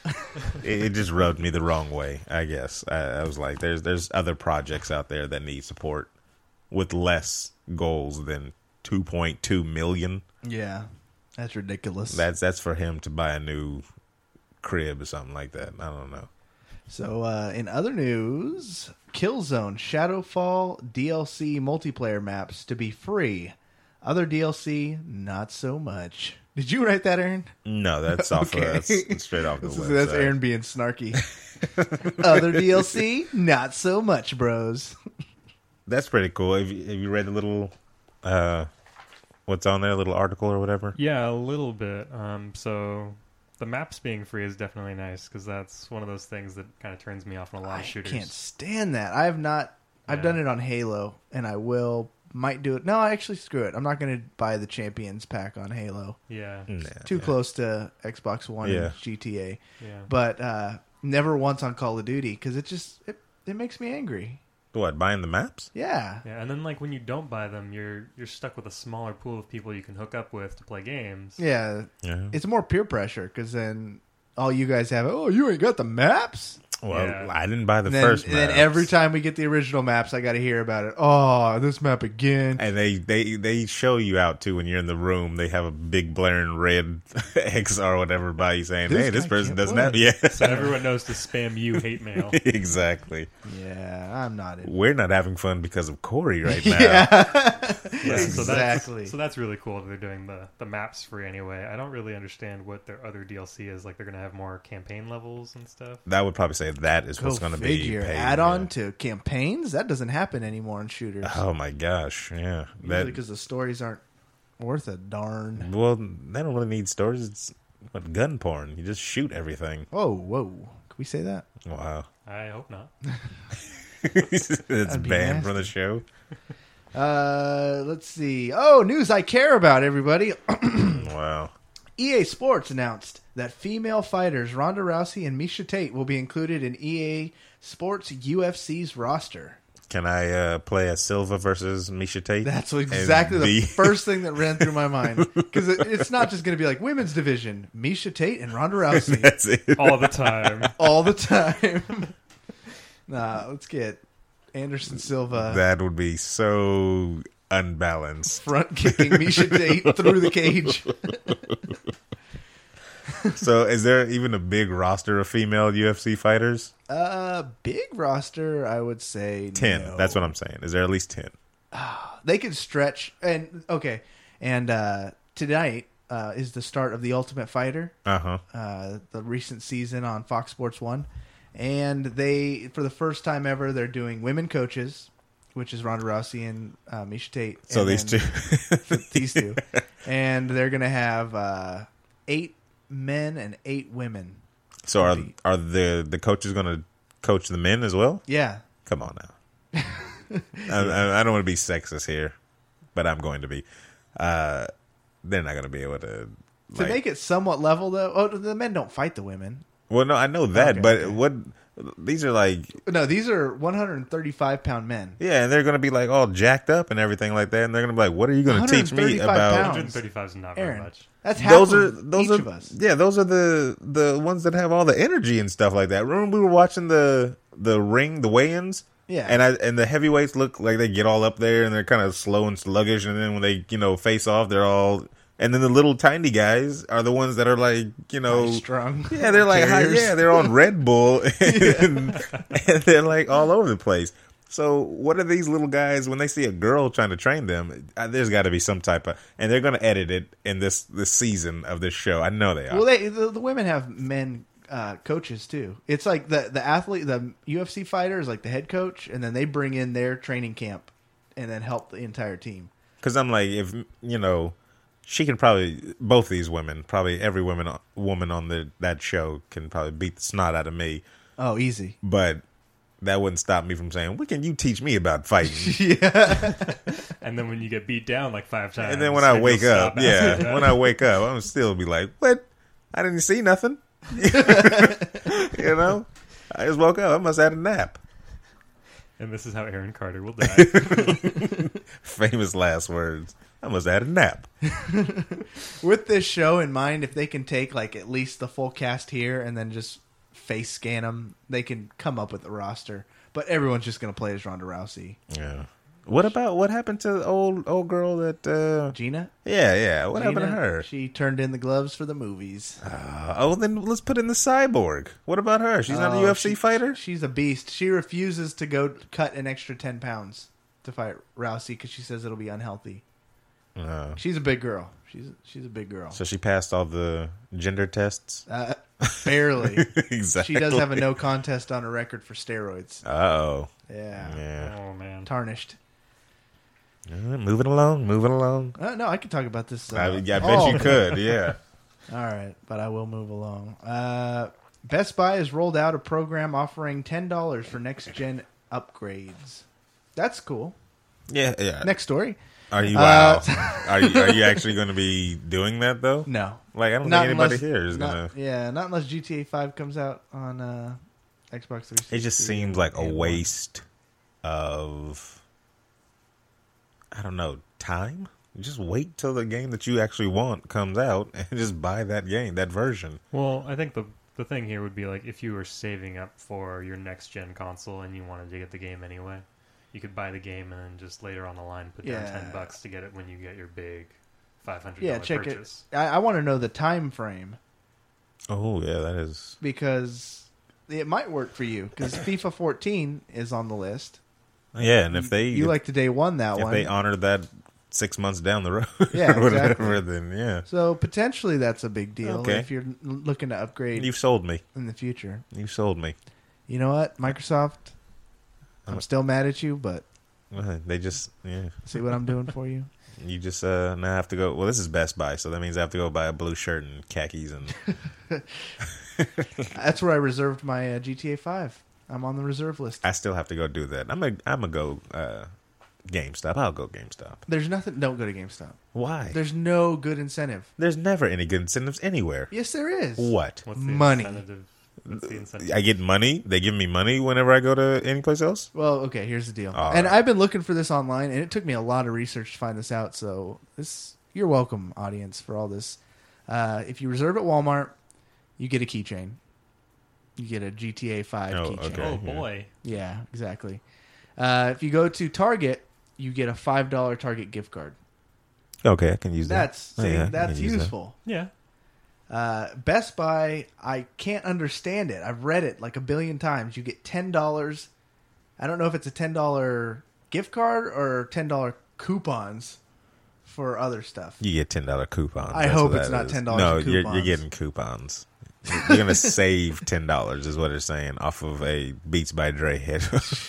It, it just rubbed me the wrong way. I guess I, I was like, there's there's other projects out there that need support with less goals than two point two million. yeah, that's ridiculous. That's that's for him to buy a new crib or something like that. I don't know. So, uh, in other news, Killzone Shadowfall D L C multiplayer maps to be free. Other D L C, not so much. Did you write that, Aaron? No, that's off. Okay. Of, that's straight off the This website. is, that's Aaron being snarky. Other D L C, not so much, bros. That's pretty cool. Have you, have you read the little, uh, what's on there, little article or whatever? Yeah, a little bit. Um, so the maps being free is definitely nice because that's one of those things that kind of turns me off on a lot I of shooters. can't stand that. I have not. I've Yeah. done it on Halo, and I will. Might do it. No, actually, screw it. I'm not going to buy the Champions pack on Halo. Yeah, Nah, Too yeah. close to Xbox One Yeah. and G T A. yeah. But uh, never once on Call of Duty because it just it, it makes me angry. What, buying the maps? Yeah. Yeah, and then like when you don't buy them, you're you're stuck with a smaller pool of people you can hook up with to play games. Yeah. Yeah. It's more peer pressure because then all you guys have, oh, you ain't got the maps? Well, Yeah. I didn't buy the And then, first and then maps. every time we get the original maps, I got to hear about it. Oh, this map again. And they, they, they show you out, too, when you're in the room. They have a big blaring red X or whatever by you saying, This hey, this guy person can't doesn't play. have... Yeah, So everyone knows to spam you hate mail. exactly. Yeah, I'm not in. We're not having fun because of Corey right now. Yeah, so Exactly. that's, so that's really cool that they're doing the, the maps free anyway. I don't really understand what their other D L C is. Like they're going to have more campaign levels and stuff. That would probably say that is Go what's going to be figure. paid. Add-on yeah. to campaigns? That doesn't happen anymore in shooters. Oh, my gosh. Yeah. Usually That, because the stories aren't worth a darn. well, they don't really need stories. It's what, gun porn. You just shoot everything. Whoa, whoa. Can we say that? Wow. I hope not. It's That'd be banned from the nasty. show. Uh, let's see. Oh, news I care about, everybody. Wow. E A Sports announced that female fighters Ronda Rousey and Miesha Tate will be included in E A Sports U F C's roster. Can I uh, play a Silva versus Miesha Tate? That's And exactly the be- first thing that ran through my mind. Because it, it's not just going to be like women's division, Miesha Tate and Ronda Rousey That's it. All the time. all the time. Nah, let's get Anderson Silva That would be so unbalanced. front kicking Miesha Tate through the cage. So, is there even a big roster of female U F C fighters? Uh, big roster, I would say Ten. no. That's what I'm saying. Is there at least ten? They could stretch. And okay, and uh, tonight uh, is the start of the Ultimate Fighter, Uh huh. uh, the recent season on Fox Sports One, and they, for the first time ever, they're doing women coaches, which is Ronda Rousey and uh, Miesha Tate. So and these two. then- these two, and they're gonna have uh, eight men and eight women. So are are the the coaches going to coach the men as well? Yeah, Come on now. I, I, I don't want to be sexist here, but I'm going to be. Uh, they're not going to be able to. to Like, make it somewhat level though. Oh, the men don't fight the women. well, no, I know that, Okay, but okay. what These are like No, these are one hundred thirty-five pound men. yeah, and they're gonna be like all jacked up and everything like that, and they're gonna be like, "What are you gonna teach me 135 about?" pounds. one hundred thirty-five is not Aaron, very much. That's half Those of are those each are of us. yeah, those are the the ones that have all the energy and stuff like that. Remember we were watching the the ring, the weigh-ins. Yeah. And I and the heavyweights look like they get all up there and they're kind of slow and sluggish, and then when they you know face off, they're all. And then the little tiny guys are the ones that are like you know High strung. Yeah, they're like high, Carriers. yeah, they're on Red Bull and, and they're like all over the place. So what are these little guys when they see a girl trying to train them? Uh, there's got to be some type of, and they're going to edit it in this this season of this show. I know they are. Well, they the, the women have men uh, coaches too. It's like the the athlete, the U F C fighter is like the head coach, and then they bring in their training camp and then help the entire team. Because I'm like, if you know, she can probably both these women, probably every woman woman on the that show can probably beat the snot out of me. Oh, easy. But that wouldn't stop me from saying, "What can you teach me about fighting?" And then when you get beat down like five times, And then when I you'll wake stop up, asking yeah, that. when I wake up, I'm still be like, "What? I didn't see nothing." You know, I just woke up. I must have had a nap. And this is how Aaron Carter will die. Famous last words. I must have had a nap. With this show in mind, if they can take like at least the full cast here and then just face scan them, they can come up with a roster. But everyone's just going to play as Ronda Rousey. Yeah. What about what happened to the old old girl that? Uh, Gina? yeah, yeah. What Gina, happened to her? She turned in the gloves for the movies. Uh, oh, then let's put in the cyborg. What about her? She's not a Oh, U F C she- fighter. She's a beast. She refuses to go cut an extra ten pounds to fight Rousey because she says it'll be unhealthy. Uh, She's a big girl. She's she's a big girl. so she passed all the gender tests. Uh, barely. Exactly. She does have a no contest on her record for steroids. Oh, Yeah. yeah. Oh man. Tarnished. Uh, moving along, moving along. Uh, no, I could talk about this. Uh, I, I bet all you day. could. Yeah. All right, but I will move along. Uh, Best Buy has rolled out a program offering ten dollars for next-gen upgrades. That's cool. Yeah, yeah. Next story. Are you Uh, wow? are you are you actually going to be doing that though? No. Like I don't Not think anybody unless- here is not- gonna. Yeah, not unless G T A five comes out on uh, Xbox three sixty. It just seems like a and one. waste of. I don't know time. Just wait till the game that you actually want comes out and just buy that game, that version. Well, I think the the thing here would be like if you were saving up for your next gen console and you wanted to get the game anyway, you could buy the game and then just later on the line put down Yeah. ten bucks to get it when you get your big five hundred Yeah, dollar check purchase. it. I, I want to know the time frame Oh yeah, that is. because it might work for you because FIFA fourteen is on the list. Yeah, and if they You like to day one that if one. they honor that six months down the road, Yeah, or whatever, exactly. then yeah, So potentially that's a big deal Okay. if you're l- looking to upgrade you've sold me. in the future. You've sold me. You know what, Microsoft? I'm Uh, still mad at you, but Uh, They just yeah. see what I'm doing for you. You just uh now have to go. Well, this is Best Buy, so that means I have to go buy a blue shirt and khakis and. That's where I reserved my uh, G T A five. I'm on the reserve list. I still have to go do that. I'm a I'm a go uh, GameStop. I'll go GameStop. There's nothing. Don't go to GameStop. Why? There's no good incentive. There's never any good incentives anywhere. Yes, there is. What? What's the Money. incentive? What's the incentive? I get money. They give me money whenever I go to any place else. Well, okay. Here's the deal. All and right. I've been looking for this online, and it took me a lot of research to find this out. So this, you're welcome, audience, for all this. Uh, if you reserve at Walmart, you get a keychain. You get a G T A five Oh, keychain. okay. Oh boy. Yeah, exactly. Uh, if you go to Target, you get a five dollar Target gift card. Okay, I can use that. That's Oh, see, yeah, I that's can use that. useful. Yeah. Uh, Best Buy, I can't understand it. I've read it like a billion times. You get ten dollars. I don't know if it's a ten dollar gift card or ten dollar coupons for other stuff. You get ten dollar coupons. I That's hope what it's that not is. ten dollars No, in you're, you're coupons. getting coupons. You're gonna save ten dollars, is what they're saying, off of a Beats by Dre hit.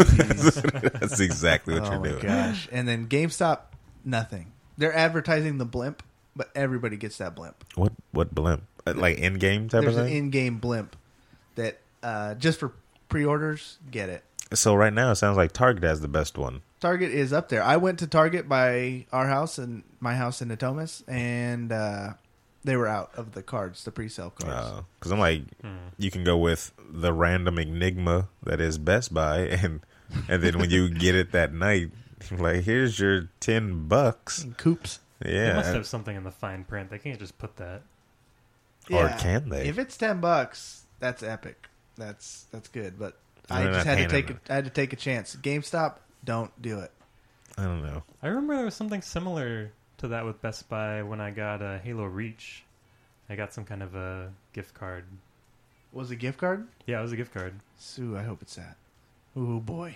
That's exactly what Oh you're my doing. gosh. And then GameStop, nothing. They're advertising the blimp, but everybody gets that blimp. What what blimp? Uh, Like in game type There's of an thing. in-game blimp that uh, just for pre-orders, get it. So right now it sounds like Target has the best one. Target is up there. I went to Target by our house and my house in Natomas, and uh, They were out of the cards, the pre-sale cards. Because uh, I'm like, hmm. you can go with the random enigma that is Best Buy, and and then when you get it that night, like, here's your ten bucks. And coops. Yeah. They must have something in the fine print. They can't just put that. Or Yeah. can they? If it's ten bucks, that's epic. That's that's good. But I just had to take a, I had to take a chance. GameStop, don't do it. I don't know. I remember there was something similar to that with Best Buy when I got a Halo Reach. I got some kind of a gift card. Was it a gift card? Yeah, it was a gift card. Sue, I hope it's that. Ooh, boy.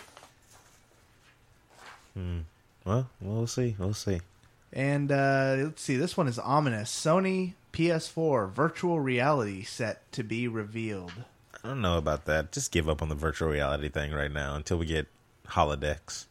Hmm. Well, we'll see. We'll see. And uh, let's see. This one is ominous. Sony P S four virtual reality set to be revealed. I don't know about that. Just give up on the virtual reality thing right now until we get holodecks.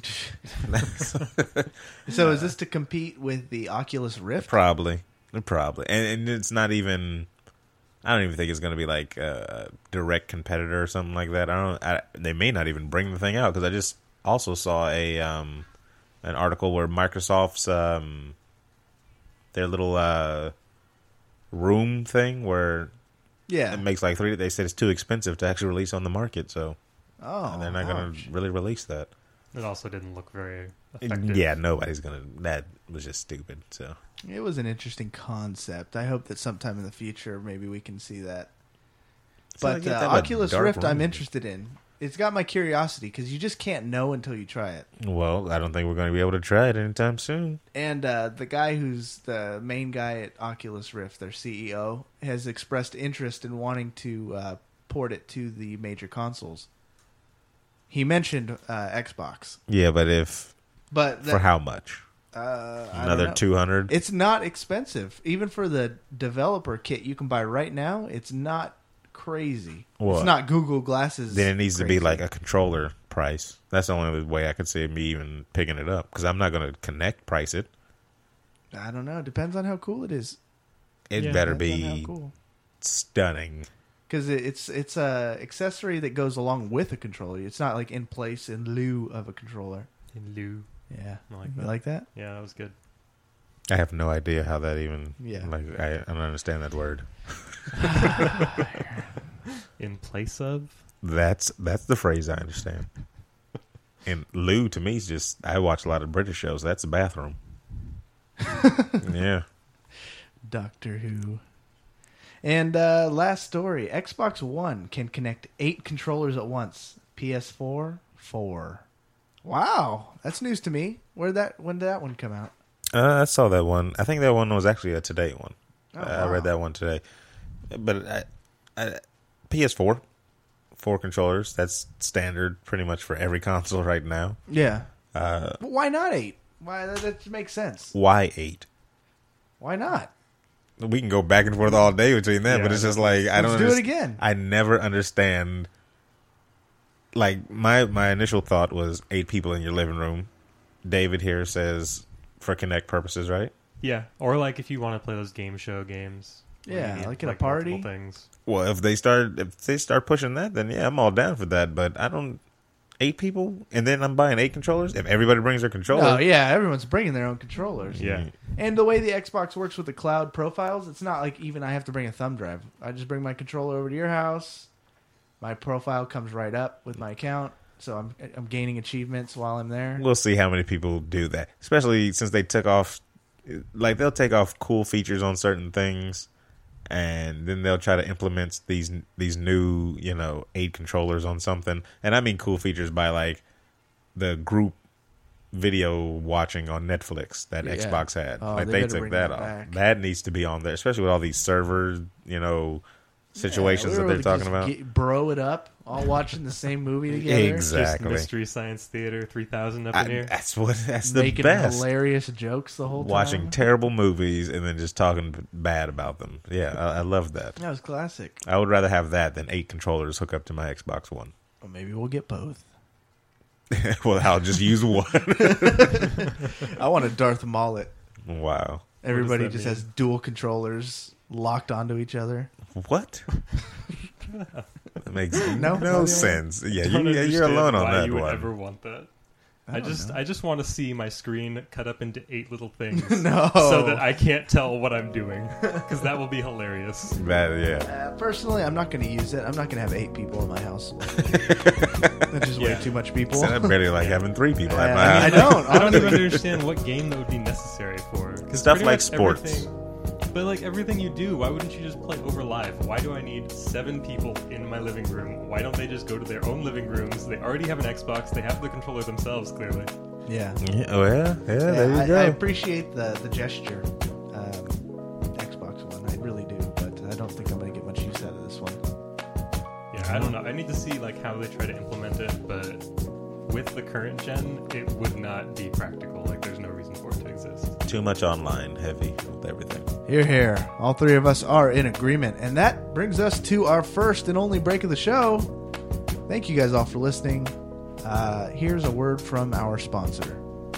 So is this to compete with the Oculus Rift? Probably. Probably. And, and it's not even... I don't even think it's going to be like a direct competitor or something like that. I don't. I, they may not even bring the thing out, because I just also saw a um, an article where Microsoft's um, their little uh, room thing where yeah, it makes like three. They said it's too expensive to actually release on the market, so oh, they're not going to really release that. It also didn't look very effective. Yeah, nobody's gonna. That was just stupid. So it was an interesting concept. I hope that sometime in the future maybe we can see that. So but uh, Oculus Rift, room. I'm interested in. It's got my curiosity because you just can't know until you try it. Well, I don't think we're going to be able to try it anytime soon. And uh, the guy who's the main guy at Oculus Rift, their C E O, has expressed interest in wanting to uh, port it to the major consoles. He mentioned uh, Xbox. Yeah, but if but that, for how much? Uh, Another two hundred. It's not expensive, even for the developer kit you can buy right now. It's not crazy. What? It's not Google Glasses. Then it needs crazy. to be like a controller price. That's the only way I could see me even picking it up, because I'm not going to Connect price it. I don't know. Depends on how cool it is. It yeah, better be cool. Stunning. Because it's it's a accessory that goes along with a controller. It's not like in place in lieu of a controller. In lieu. Yeah. I like you that. like that? Yeah, that was good. I have no idea how that even... Yeah. Like, I, I don't understand that word. In place of? That's that's the phrase I understand. And lieu to me is just... I watch a lot of British shows. That's the bathroom. Yeah. Doctor Who. And uh, last story, Xbox One can connect eight controllers at once. P S four, four. Wow, that's news to me. Where that? When did that one come out? Uh, I saw that one. I think that one was actually a today one. Oh, uh, wow. I read that one today. But I, I, P S four, four controllers. That's standard pretty much for every console right now. Yeah. Uh, but why not eight? Why that, that makes sense. Why eight? Why not? We can go back and forth all day between that, yeah, but it's just like I don't. Let's do it again. I never understand. Like my my initial thought was eight people in your living room. David here says for Connect purposes, right? Yeah, or like if you want to play those game show games. Yeah, need, like in like a party. Things. Well, if they start if they start pushing that, then yeah, I'm all down for that. But I don't. Eight people, and then I'm buying eight controllers. If everybody brings their controller, oh yeah, everyone's bringing their own controllers. Yeah, and the way the Xbox works with the cloud profiles, it's not like even I have to bring a thumb drive. I just bring my controller over to your house. My profile comes right up with my account, so I'm I'm gaining achievements while I'm there. We'll see how many people do that, especially since they took off. Like they'll take off cool features on certain things, and then they'll try to implement these these new, you know, eight controllers on something. And I mean cool features by like the group video watching on Netflix that yeah. Xbox had. Oh, like they, they took that off. Back. That needs to be on there, especially with all these server, you know, situations yeah, that they're talking about. Get, bro it up, all watching the same movie together. Exactly. Just Mystery Science Theater three thousand up I, in here. That's what. That's the Making best. hilarious jokes the whole time. Watching terrible movies and then just talking bad about them. Yeah, I, I love that. That was classic. I would rather have that than eight controllers hook up to my Xbox One. Well, maybe we'll get both. Well, I'll just use one. I want a Darth Mullet. Wow. Everybody just mean? has dual controllers locked onto each other. What? That makes no, no sense. Yeah, you, you're alone on why that you would one. ever want that? I, I just know. I just want to see my screen cut up into eight little things, No. so that I can't tell what I'm doing, because that will be hilarious. That, yeah. Uh, personally, I'm not going to use it. I'm not going to have eight people in my house. That's just Yeah. way too much people. So I barely like having three people at Uh, my house. I don't. I don't even honestly. understand what game that would be necessary for. 'Cause Stuff pretty like much sports. everything- But like everything you do, why wouldn't you just play over live? Why do I need seven people in my living room? Why don't they just go to their own living rooms? They already have an Xbox. They have the controller themselves, clearly. Yeah. Yeah, oh, yeah, yeah, Yeah, there you I, go. I appreciate the, the gesture. Um, Xbox One, I really do, but I don't think I'm going to get much use out of this one. Yeah, I don't know. I need to see like how they try to implement it, but with the current gen, it would not be practical. Like, there's no reason for it to exist. Too much online heavy with everything. Here, here. All three of us are in agreement. And that brings us to our first and only break of the show. Thank you guys all for listening. Uh, here's a word from our sponsor.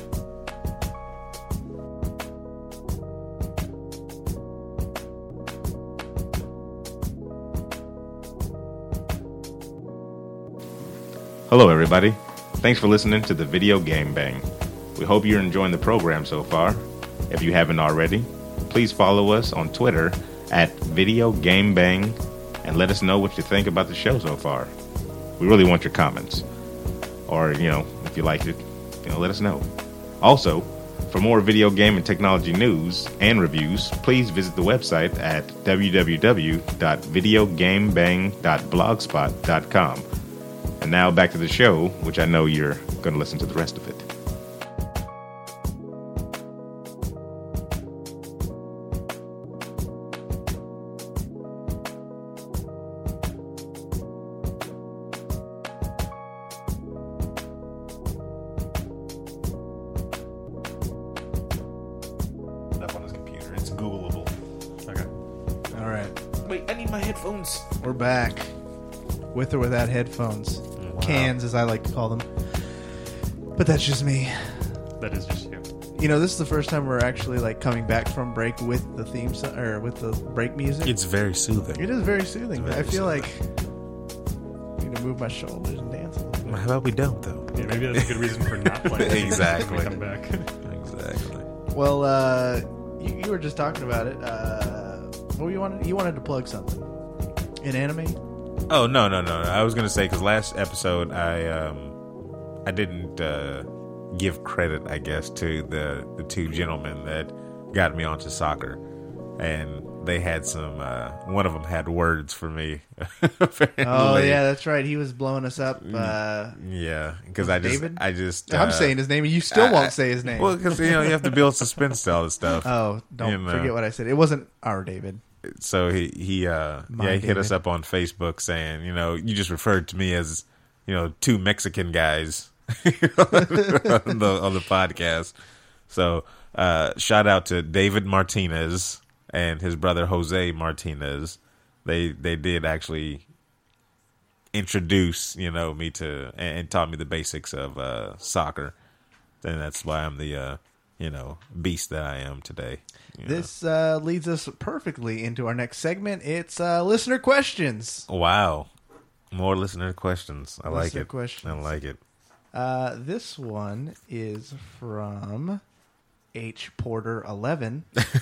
Hello, everybody. Thanks for listening to the Video Game Bang. We hope you're enjoying the program so far. If you haven't already, please follow us on Twitter at Video Game Bang and let us know what you think about the show so far. We really want your comments. Or, you know, if you liked it, you know, let us know. Also, for more video game and technology news and reviews, please visit the website at w w w dot video game bang dot blogspot dot com. And now back to the show, which I know you're going to listen to the rest of it. Up on his computer. It's Googleable. Okay. All right. Wait, I need my headphones. We're back. With or without headphones. Wow. Cans, as I like to call them. But that's just me. That is just you. You know, this is the first time we're actually like coming back from break with the theme so- or with the break music. It's very soothing. It is very soothing. It's very I feel soothing. like I need to move my shoulders and dance a little bit. How about we don't, though? Yeah, maybe that's a good reason for not playing. Exactly. When we come back. Exactly. Well, uh, you, you were just talking about it. Uh, what you wanted? You wanted to plug something in anime. Oh, no, no, no. I was going to say, because last episode, I um, I didn't uh, give credit, I guess, to the, the two gentlemen that got me onto soccer. And they had some, uh, one of them had words for me. Apparently. Oh yeah, that's right. He was blowing us up. Uh, Yeah, because I just, David? I just, I'm uh, saying his name, and you still I- won't I- say his name. Well, because you know you have to build suspense to all this stuff. oh, don't you know. forget what I said. It wasn't our David. So he he uh My yeah he hit us David. up on Facebook saying, you know, you just referred to me as, you know, two Mexican guys on the on the podcast. So uh shout out to David Martinez and his brother Jose Martinez. They they did actually introduce, you know, me to and, and taught me the basics of uh soccer. And that's why I'm the uh you know, beast that I am today. you know. This uh, leads us perfectly into our next segment. It's uh, listener questions. Wow. More listener questions. I like Listener it. questions. I like it. Uh, this one is from H Porter eleven.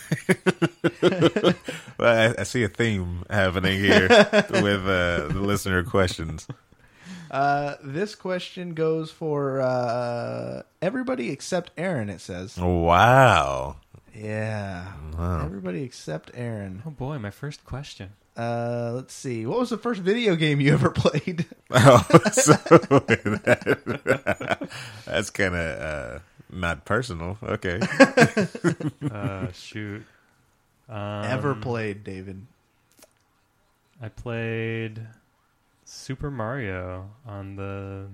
Well, I, I see a theme happening here with uh, the listener questions. Uh, this question goes for uh, everybody except Aaron. It says, Wow. "Yeah, Wow. everybody except Aaron." Oh boy, my first question. Uh, let's see. What was the first video game you ever played? Oh, so that, that's kind of uh, not personal. Okay. Uh, shoot. Um, ever played, David? I played Super Mario on the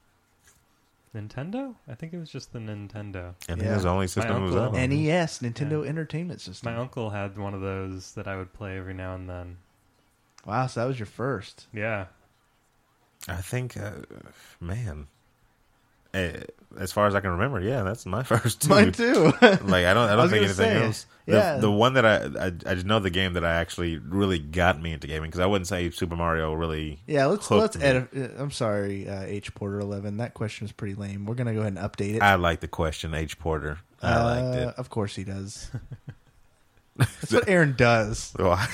Nintendo? I think it was just the Nintendo. I think Yeah. it was the only system that was uncle- out. N E S, Nintendo Yeah. Entertainment System. My uncle had one of those that I would play every now and then. Wow, so that was your first. Yeah. I think, uh, man, uh, as far as I can remember, yeah, that's my first two. Mine too. Like I don't, I I don't was think gonna anything say, else. The, yeah. the one that I, I, I just know the game that I actually really got me into gaming because I wouldn't say Super Mario really. Yeah, let's hooked let's me. edit. I'm sorry, uh, H Porter eleven. That question is pretty lame. We're gonna go ahead and update it. I like the question, H Porter. I Uh, liked it. Of course he does. That's what Aaron does.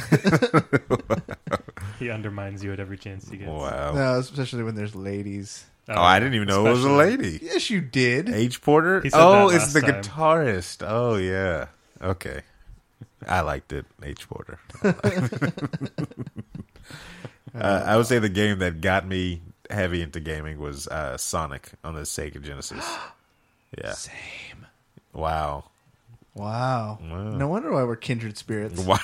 He undermines you at every chance he gets. Wow. No, especially when there's ladies. Oh, I didn't even know it was a especially- lady. Yes, you did. H Porter? He said Oh, that it's the last time. guitarist. Oh, yeah. Okay. I liked it, H Porter. uh, I would say the game that got me heavy into gaming was uh, Sonic on the Sega Genesis. Yeah. Same. Wow. Wow. Wow. No wonder why we're kindred spirits. Why-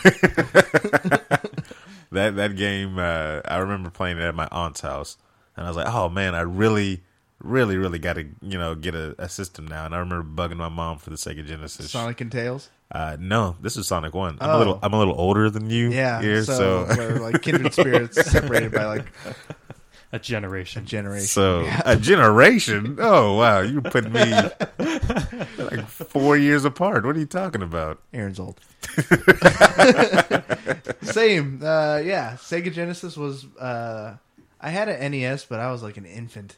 that that game, uh, I remember playing it at my aunt's house, and I was like, "Oh man, I really, really, really got to, you know, get a, a system now." And I remember bugging my mom for the Sega Genesis. Sonic and Tails. Uh, no, this is Sonic One. I'm Oh. a little, I'm a little older than you. Yeah. here, so, so we're like kindred spirits separated by like A a generation. generation. so a generation. Oh wow, you put me like four years apart. What are you talking about? Aaron's old. Same. Uh, yeah. Sega Genesis was. Uh, I had an N E S, but I was like an infant,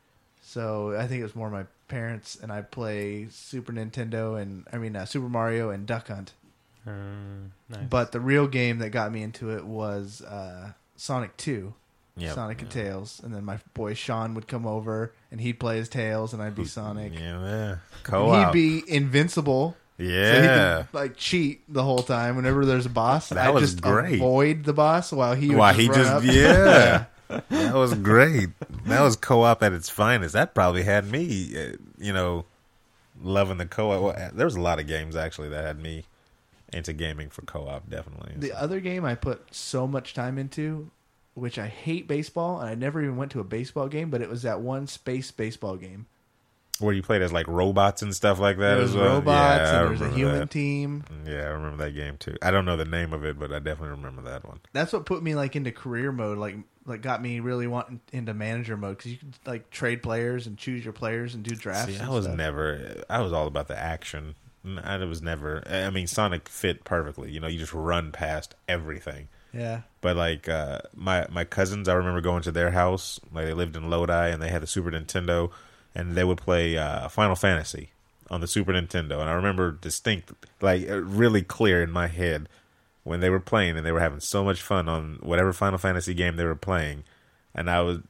so I think it was more my parents and I play Super Nintendo and I mean uh, Super Mario and Duck Hunt. Um, nice. But the real game that got me into it was uh, Sonic Two. Yep. Sonic and Tails, and then my boy Sean would come over and he'd play as Tails and I'd be Sonic. Yeah, yeah. And Co-op. he'd be invincible. So he yeah. could like cheat the whole time. Whenever there's a boss, That I was just great. avoid the boss while he would Why just he run just up. yeah. That was great. That was co-op at its finest. That probably had me, uh, you know, loving the co-op. Well, there was a lot of games actually that had me into gaming for co-op. Definitely. The So, other game I put so much time into, which I hate baseball, and I never even went to a baseball game, but it was that one space baseball game. where you played as like robots and stuff like that There as was well. robots Yeah, I and there's a remember human that. team. Yeah, I remember that game too. I don't know the name of it, but I definitely remember that one. That's what put me like into career mode, like like got me really wanting into manager mode because you could like trade players and choose your players and do drafts. See, and I was stuff. never. I was all about the action. I was never. I mean, Sonic fit perfectly. You know, you just run past everything. Yeah. But like uh, my my cousins, I remember going to their house. Like they lived in Lodi, and they had a Super Nintendo, and they would play uh, Final Fantasy on the Super Nintendo. And I remember distinct, like uh, really clear in my head when they were playing, and they were having so much fun on whatever Final Fantasy game they were playing. And I was,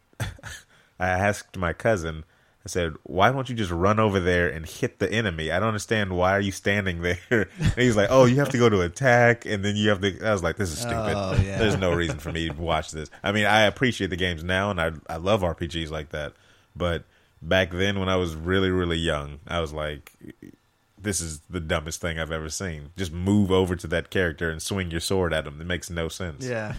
I asked my cousin. I said, "Why don't you just run over there and hit the enemy? I don't understand. Why are you standing there?" And he's like, "Oh, you have to go to attack, and then you have to." I was like, "This is stupid. Oh, yeah. There's no reason for me to watch this." I mean, I appreciate the games now, and I I love R P Gs like that. But back then, when I was really really young, I was like, "This is the dumbest thing I've ever seen. Just move over to that character and swing your sword at him. It makes no sense." Yeah.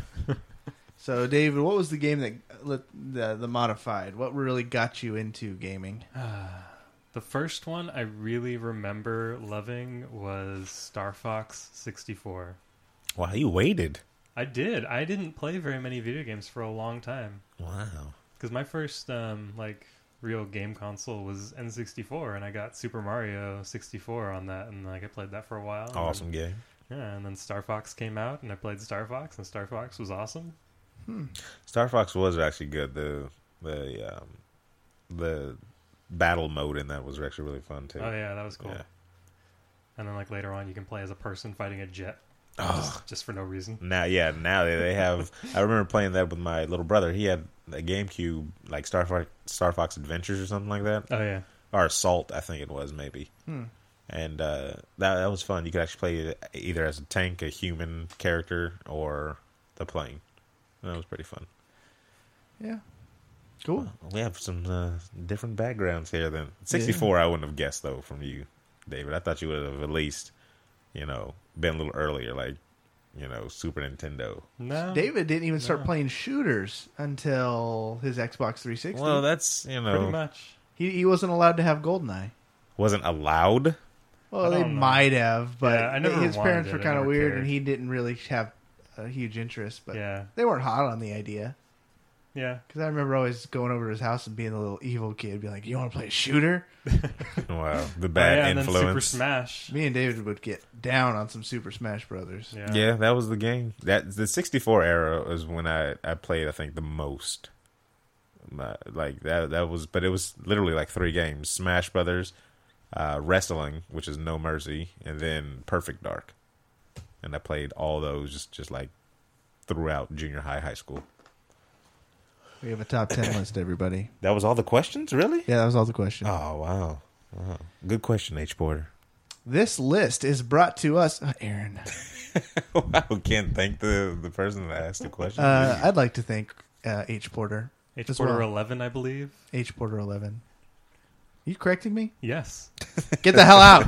So, David, what was the game that let the the modified? What really got you into gaming? The first one I really remember loving was Star Fox sixty-four. Wow, you waited. I did. I didn't play very many video games for a long time Wow. because my first um, like real game console was N sixty-four, and I got Super Mario sixty-four on that, and like I played that for a while. and Awesome then- game. yeah, and then Star Fox came out, and I played Star Fox, and Star Fox was awesome. Star Fox was actually good. The the um, the battle mode in that was actually really fun too. Oh yeah, that was cool. Yeah. And then like later on, you can play as a person fighting a jet, Oh. just, just for no reason. Now, yeah, now they, they have. I remember playing that with my little brother. He had a GameCube, like Star Fox, Star Fox Adventures or something like that, Oh yeah, or Assault, I think it was maybe. Hmm. And uh, that that was fun. You could actually play it either as a tank, a human character, or the plane. And that was pretty fun. Yeah. Cool. We have some uh, different backgrounds here. Then sixty-four, I wouldn't have guessed though from you, David. I thought you would have at least, you know, been a little earlier, like, you know, Super Nintendo. no, David didn't even start No. playing shooters until his Xbox three sixty. Well, that's, you know, pretty much. he he wasn't allowed to have GoldenEye. wasn't allowed. Well, I they don't know. might have, but Yeah, I never his wanted parents it. were I kind of never weird, cared. and he didn't really have a huge interest. But Yeah, they weren't hot on the idea. Yeah. Because I remember always going over to his house and being a little evil kid, be like, "You want to play a shooter?" Wow, the Oh, bad yeah, and then Super influence. Smash. Me and David would get down on some Super Smash Brothers. Yeah. Yeah, that was the game. That the sixty-four era was when I, I played, I think, the most. My, like that that was, but it was literally like three games: Smash Brothers, uh, Wrestling, which is No Mercy, and then Perfect Dark. And I played all those just just like throughout junior high, high school. We have a top ten list, everybody. That was all the questions, really? Yeah, that was all the questions. Oh wow, wow. Good question, H. Porter. This list is brought to us, uh, Aaron. Wow, can't thank the the person that asked the question. Uh, I'd like to thank uh, H. Porter. H. as Porter well. eleven, I believe. H. Porter eleven. You correcting me? Yes. Get the hell out.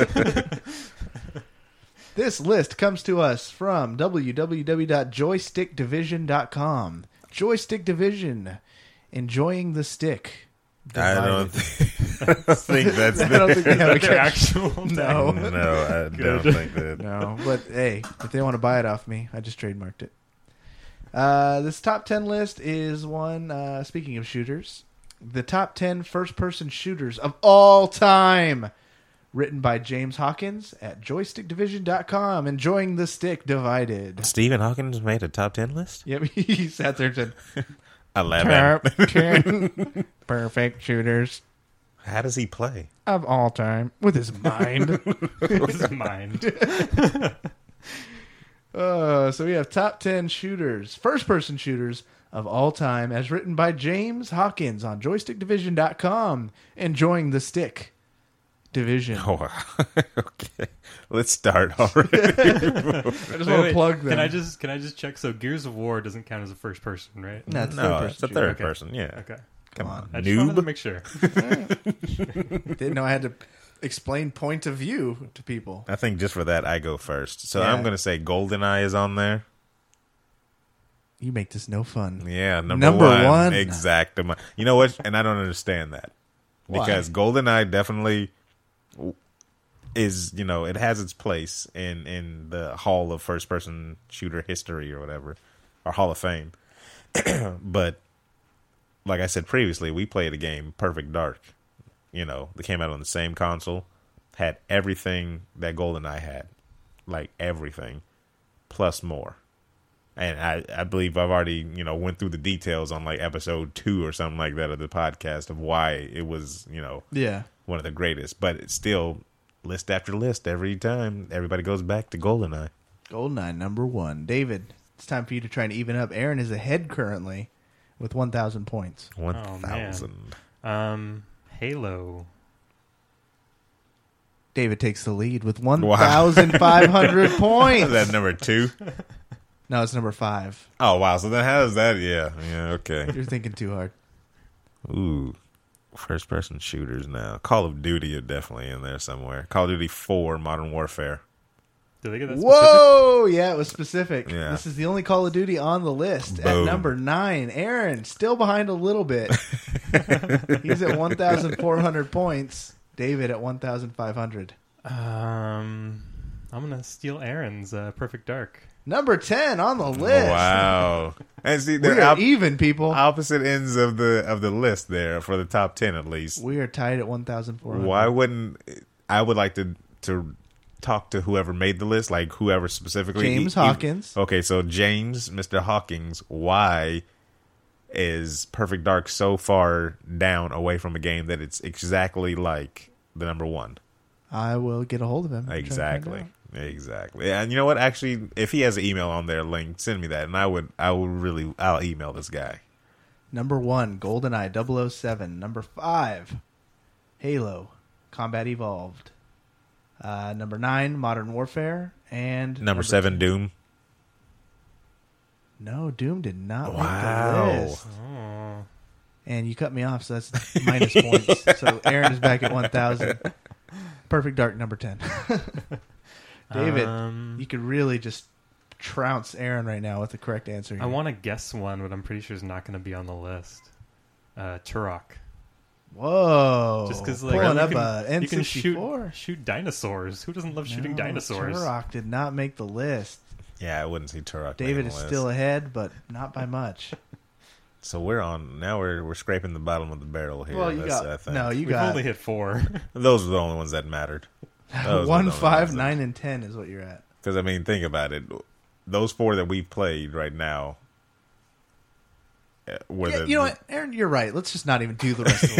This list comes to us from w w w dot joystick division dot com. Joystick Division, enjoying the stick. I don't, Divided. think, I don't think that's I don't think they have a Their catch. actual No. no, I don't think that. No, but hey, if they want to buy it off me, I just trademarked it. Uh, this top ten list is one, uh, speaking of shooters, the top ten first-person shooters of all time, written by James Hawkins at joystick division dot com, enjoying the stick divided. Stephen Hawkins made a top ten list. Yep, he sat there and said, Eleven. top ten perfect shooters How does he play? of all time, with his mind. With his mind. Uh, so we have top ten shooters, first-person shooters of all time, as written by James Hawkins on joystick division dot com. Enjoying the stick division. Oh, wow. Okay, let's start already. I just Wait, want to wait, plug them. Can I just can I just check? So Gears of War doesn't count as a first person, right? No, it's No, third-person it's a shooter. third Okay. person. Yeah, Okay. come on. on, I just wanted to noob. make sure. Didn't know I had to explain point of view to people. I think just for that, I go first. So Yeah. I'm going to say GoldenEye is on there. You make this no fun. Yeah, number, Number one, one? exact amount. You know what? And I don't understand that Why? because GoldenEye definitely is. You know, it has its place in in the Hall of First Person Shooter history or whatever, or Hall of Fame. But like I said previously, we played a game, Perfect Dark. You know, they came out on the same console, had everything that GoldenEye had, like everything, plus more. And I, I believe I've already, you know, went through the details on like episode two or something like that of the podcast of why it was, you know, Yeah. one of the greatest. But it's still list after list every time. Everybody goes back to GoldenEye. GoldenEye, number one. David, it's time for you to try and even up. Aaron is ahead currently with one thousand points. One man. thousand. Um, Halo. David takes the lead with one thousand five hundred points. Is that number two? No, it's number five. Oh, wow. So then how is that? Yeah. Yeah, okay. You're thinking too hard. Ooh. First person shooters now. Call of Duty is definitely in there somewhere. Call of Duty four, Modern Warfare. Did they get that specific? Whoa! Yeah, it was specific. Yeah. This is the only Call of Duty on the list at Boom. number nine. Aaron, still behind a little bit. He's at one thousand four hundred points. David at one thousand five hundred. Um, I'm gonna steal Aaron's uh, Perfect Dark. Number ten on the list. Wow. And see, We they're are op- even, people. opposite ends of the of the list there for the top ten at least. We are tied at one thousand four hundred. Why wouldn't I would like to to talk to whoever made the list, like whoever specifically. James E- e- Hawkins. Okay, so James, Mister Hawkins, why is Perfect Dark so far down away from a game that it's exactly like the number one? I will get a hold of him. and try to find Exactly. out. Exactly. And you know what? Actually, if he has an email on there link, send me that, and I would, I would really, I'll email this guy. Number one, GoldenEye double oh seven. Number five, Halo, Combat Evolved. Uh, number nine, Modern Warfare. And Number seven, Doom. No, Doom did not Wow. make the list. Oh, And you cut me off, so that's minus points. So Aaron is back at one thousand. Perfect Dark, number ten. David, Um, you could really just trounce Aaron right now with the correct answer. I here. want to guess one, but I'm pretty sure it's not going to be on the list. Uh, Turok. Whoa. Just because, like, Pulling you up can, a N you can shoot sixty-four. shoot dinosaurs. Who doesn't love shooting No, dinosaurs? Turok did not make the list. Yeah, I wouldn't see Turok. David making is the still list. ahead, but not by much. So we're on now. We're we're scraping the bottom of the barrel here. Well, you That's, got I think. no. You We've got only hit four. Those are the only ones that mattered. Those one, were the only five, ones nine, and ten is what you're at. Because I mean, think about it. Those four that we've played right now. uh, Were Yeah, the, you know the- what, Aaron? You're right. Let's just not even do the rest of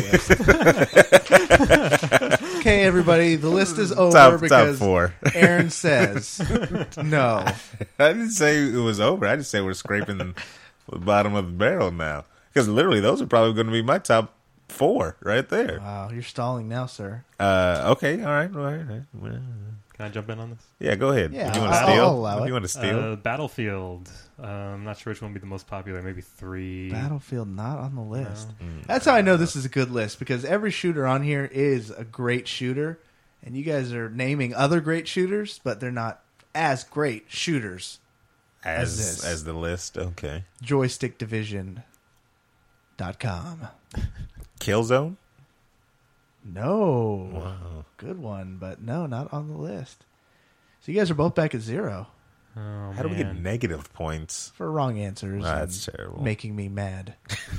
the list. Okay, everybody, the list is over Top- top because four. Aaron says no. I didn't say it was over. I just said we're scraping the bottom of the barrel now. Because literally, those are probably going to be my top four right there. Wow, you're stalling now, sir. Uh, okay, all right, all right. All right. Well, Can I jump in on this? yeah, go ahead. Yeah, you want to I'll- steal? I'll allow What do it. you want to steal? Uh, Battlefield. Uh, I'm not sure which one would be the most popular. Maybe three. Battlefield not on the list. No. That's how I know this is a good list because every shooter on here is a great shooter, and you guys are naming other great shooters, but they're not as great shooters. as this. as the list. Okay. joystick division dot com. Killzone. No. Wow. Good one, but no, not on the list. So you guys are both back at zero Oh, How do we get man. negative points? for wrong answers. Ah, that's and terrible. Making me mad.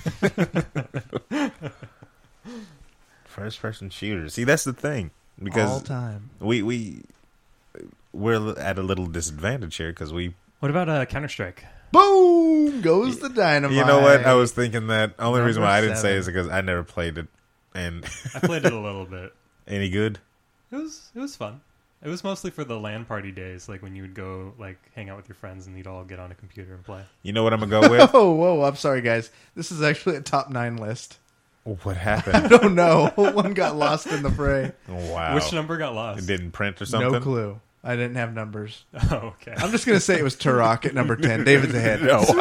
First person shooters. See, that's the thing because All time. we we we're at a little disadvantage here because we. What about uh, Counter Strike? Boom! Goes the dynamite. You know what? I was thinking that. Only reason Number why I didn't say seven. is because I never played it. And I played it a little bit. any good? It was it was fun. It was mostly for the LAN party days, like when you would go like hang out with your friends and you'd all get on a computer and play. You know what I'm gonna go with? Oh, whoa! I'm sorry, guys. This is actually a top nine list. What happened? Oh no! One got lost in the fray. Wow. Which number got lost? It didn't print or something? No clue. I didn't have numbers. Oh, okay. I'm just gonna say it was Turok at number ten. David's ahead.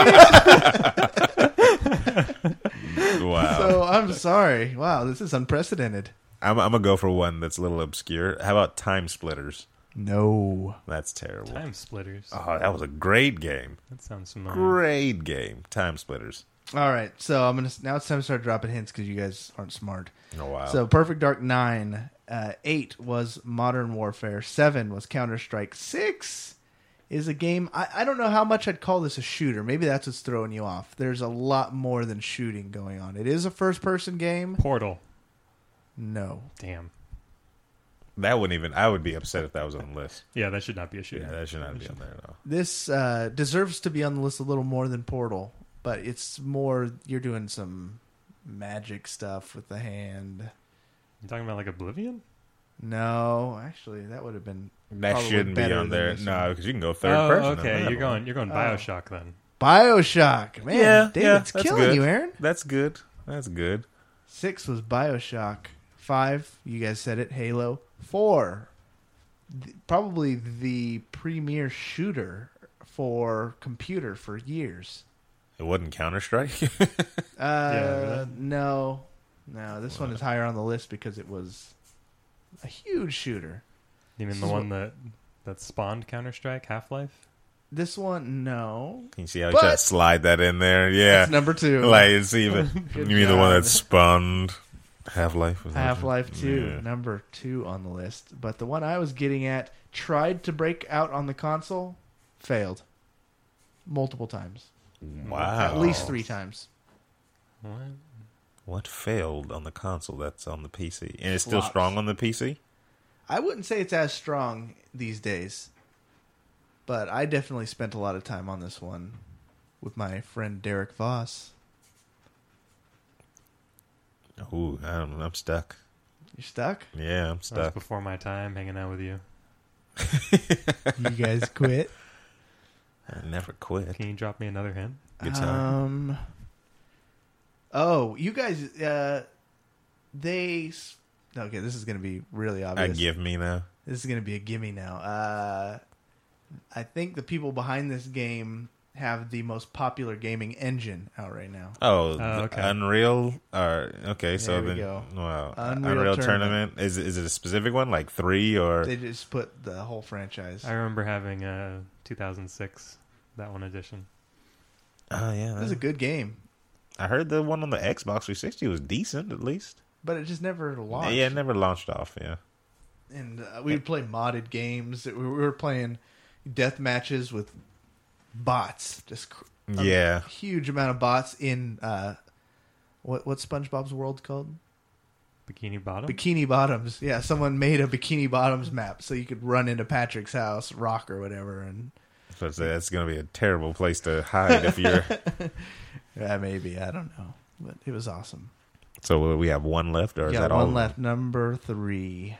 Wow. So I'm sorry. Wow, this is unprecedented. I'm, I'm gonna go for one that's a little obscure. How about Time Splitters? No. That's terrible. Time Splitters. Oh, that was a great game. That sounds familiar. Great game. Time Splitters. All right, so I'm gonna now it's time to start dropping hints because you guys aren't smart. Oh wow. So Perfect Dark nine, uh, eight was Modern Warfare, seven was Counter Strike, six is a game. I, I don't know how much I'd call this a shooter. Maybe that's what's throwing you off. There's a lot more than shooting going on. It is a first person game. Portal. No. Damn. that wouldn't even. I would be upset if that was on the list. Yeah, that should not be a shooter. Yeah, that should not be on there at all. This uh, deserves to be on the list a little more than Portal, but it's more you're doing some magic stuff with the hand. You talking about like Oblivion? No, actually, that would have been That probably shouldn't be better on than there. this No, one. because you can go third oh, person. on okay. that You're one. going. You're going Oh. Bioshock then. Bioshock. Man, Yeah, David's yeah, that's killing good. you, Aaron. That's good. That's good. Six was Bioshock. Five, you guys said it, Halo. Four, th- probably the premier shooter for computer for years. It wasn't Counter Strike. Uh, really? no, no. This one is higher on the list because it was a huge shooter. You mean This the is one that that spawned Counter Strike, Half Life? This one, no. Can you see how you But- try to slide that in there? Yeah. That's number two. Like, it's even. Good you mean the one job. that spawned Half Life? Half Life two, Yeah. number two on the list. But the one I was getting at tried to break out on the console, failed multiple times, Wow. at least three times. What? What failed on the console that's on the P C? And it's still Flops. strong on the P C? I wouldn't say it's as strong these days, but I definitely spent a lot of time on this one with my friend Derek Voss. Ooh, I'm, I'm stuck. You stuck? Yeah, I'm That was stuck. before my time hanging out with you. You guys quit? I never quit. Can you drop me another hint? Guitar. Um. Oh, you guys. Uh, they. s- Okay, this is going to be really I obvious. give me now. This is going to be a gimme now. Uh, I think the people behind this game have the most popular gaming engine out right now. Oh, Oh, the okay. Unreal. Or okay, so There we then go. wow, Unreal Unreal, Tournament. Tournament. Is is it a specific one like three or? They just put the whole franchise. I remember having a two thousand six, that one edition. Oh yeah, It was a good game, I heard the one on the Xbox three sixty was decent at least. but it just never launched. Yeah, it never launched off. Yeah, And uh, we would play modded games. We were playing death matches with bots, just cr- a Yeah. huge amount of bots in uh, what what's SpongeBob's world called? Bikini Bottom? Bikini Bottoms. Yeah, someone made a Bikini Bottoms map so you could run into Patrick's house, rock or whatever, and So I'd say that's going to be a terrible place to hide if you're. yeah, maybe I don't know, but it was awesome. So we have one left, or is Yeah, that one all? left. Number three.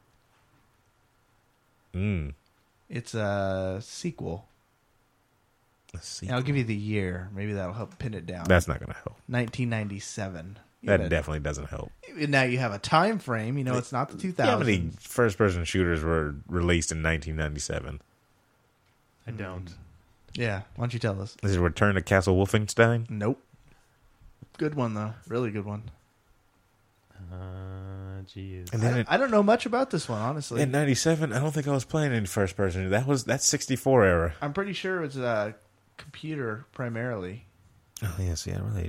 Mm. It's a sequel. Let's see. And I'll give you the year. Maybe that'll help pin it down. That's not going to help. nineteen ninety-seven. You That gotta- definitely doesn't help. Now you have a time frame. You know, it's not the two How many thousands. first-person shooters were released in nineteen ninety-seven? I don't. Yeah, why don't you tell us? Is it Return to Castle Wolfenstein? Nope. Good one though. Really good one. Uh, jeez. And then I, it, I don't know much about this one, honestly. in ninety-seven, I don't think I was playing any first-person. That was that's sixty-four era. I'm pretty sure it's a computer primarily. Oh yes, yeah, really.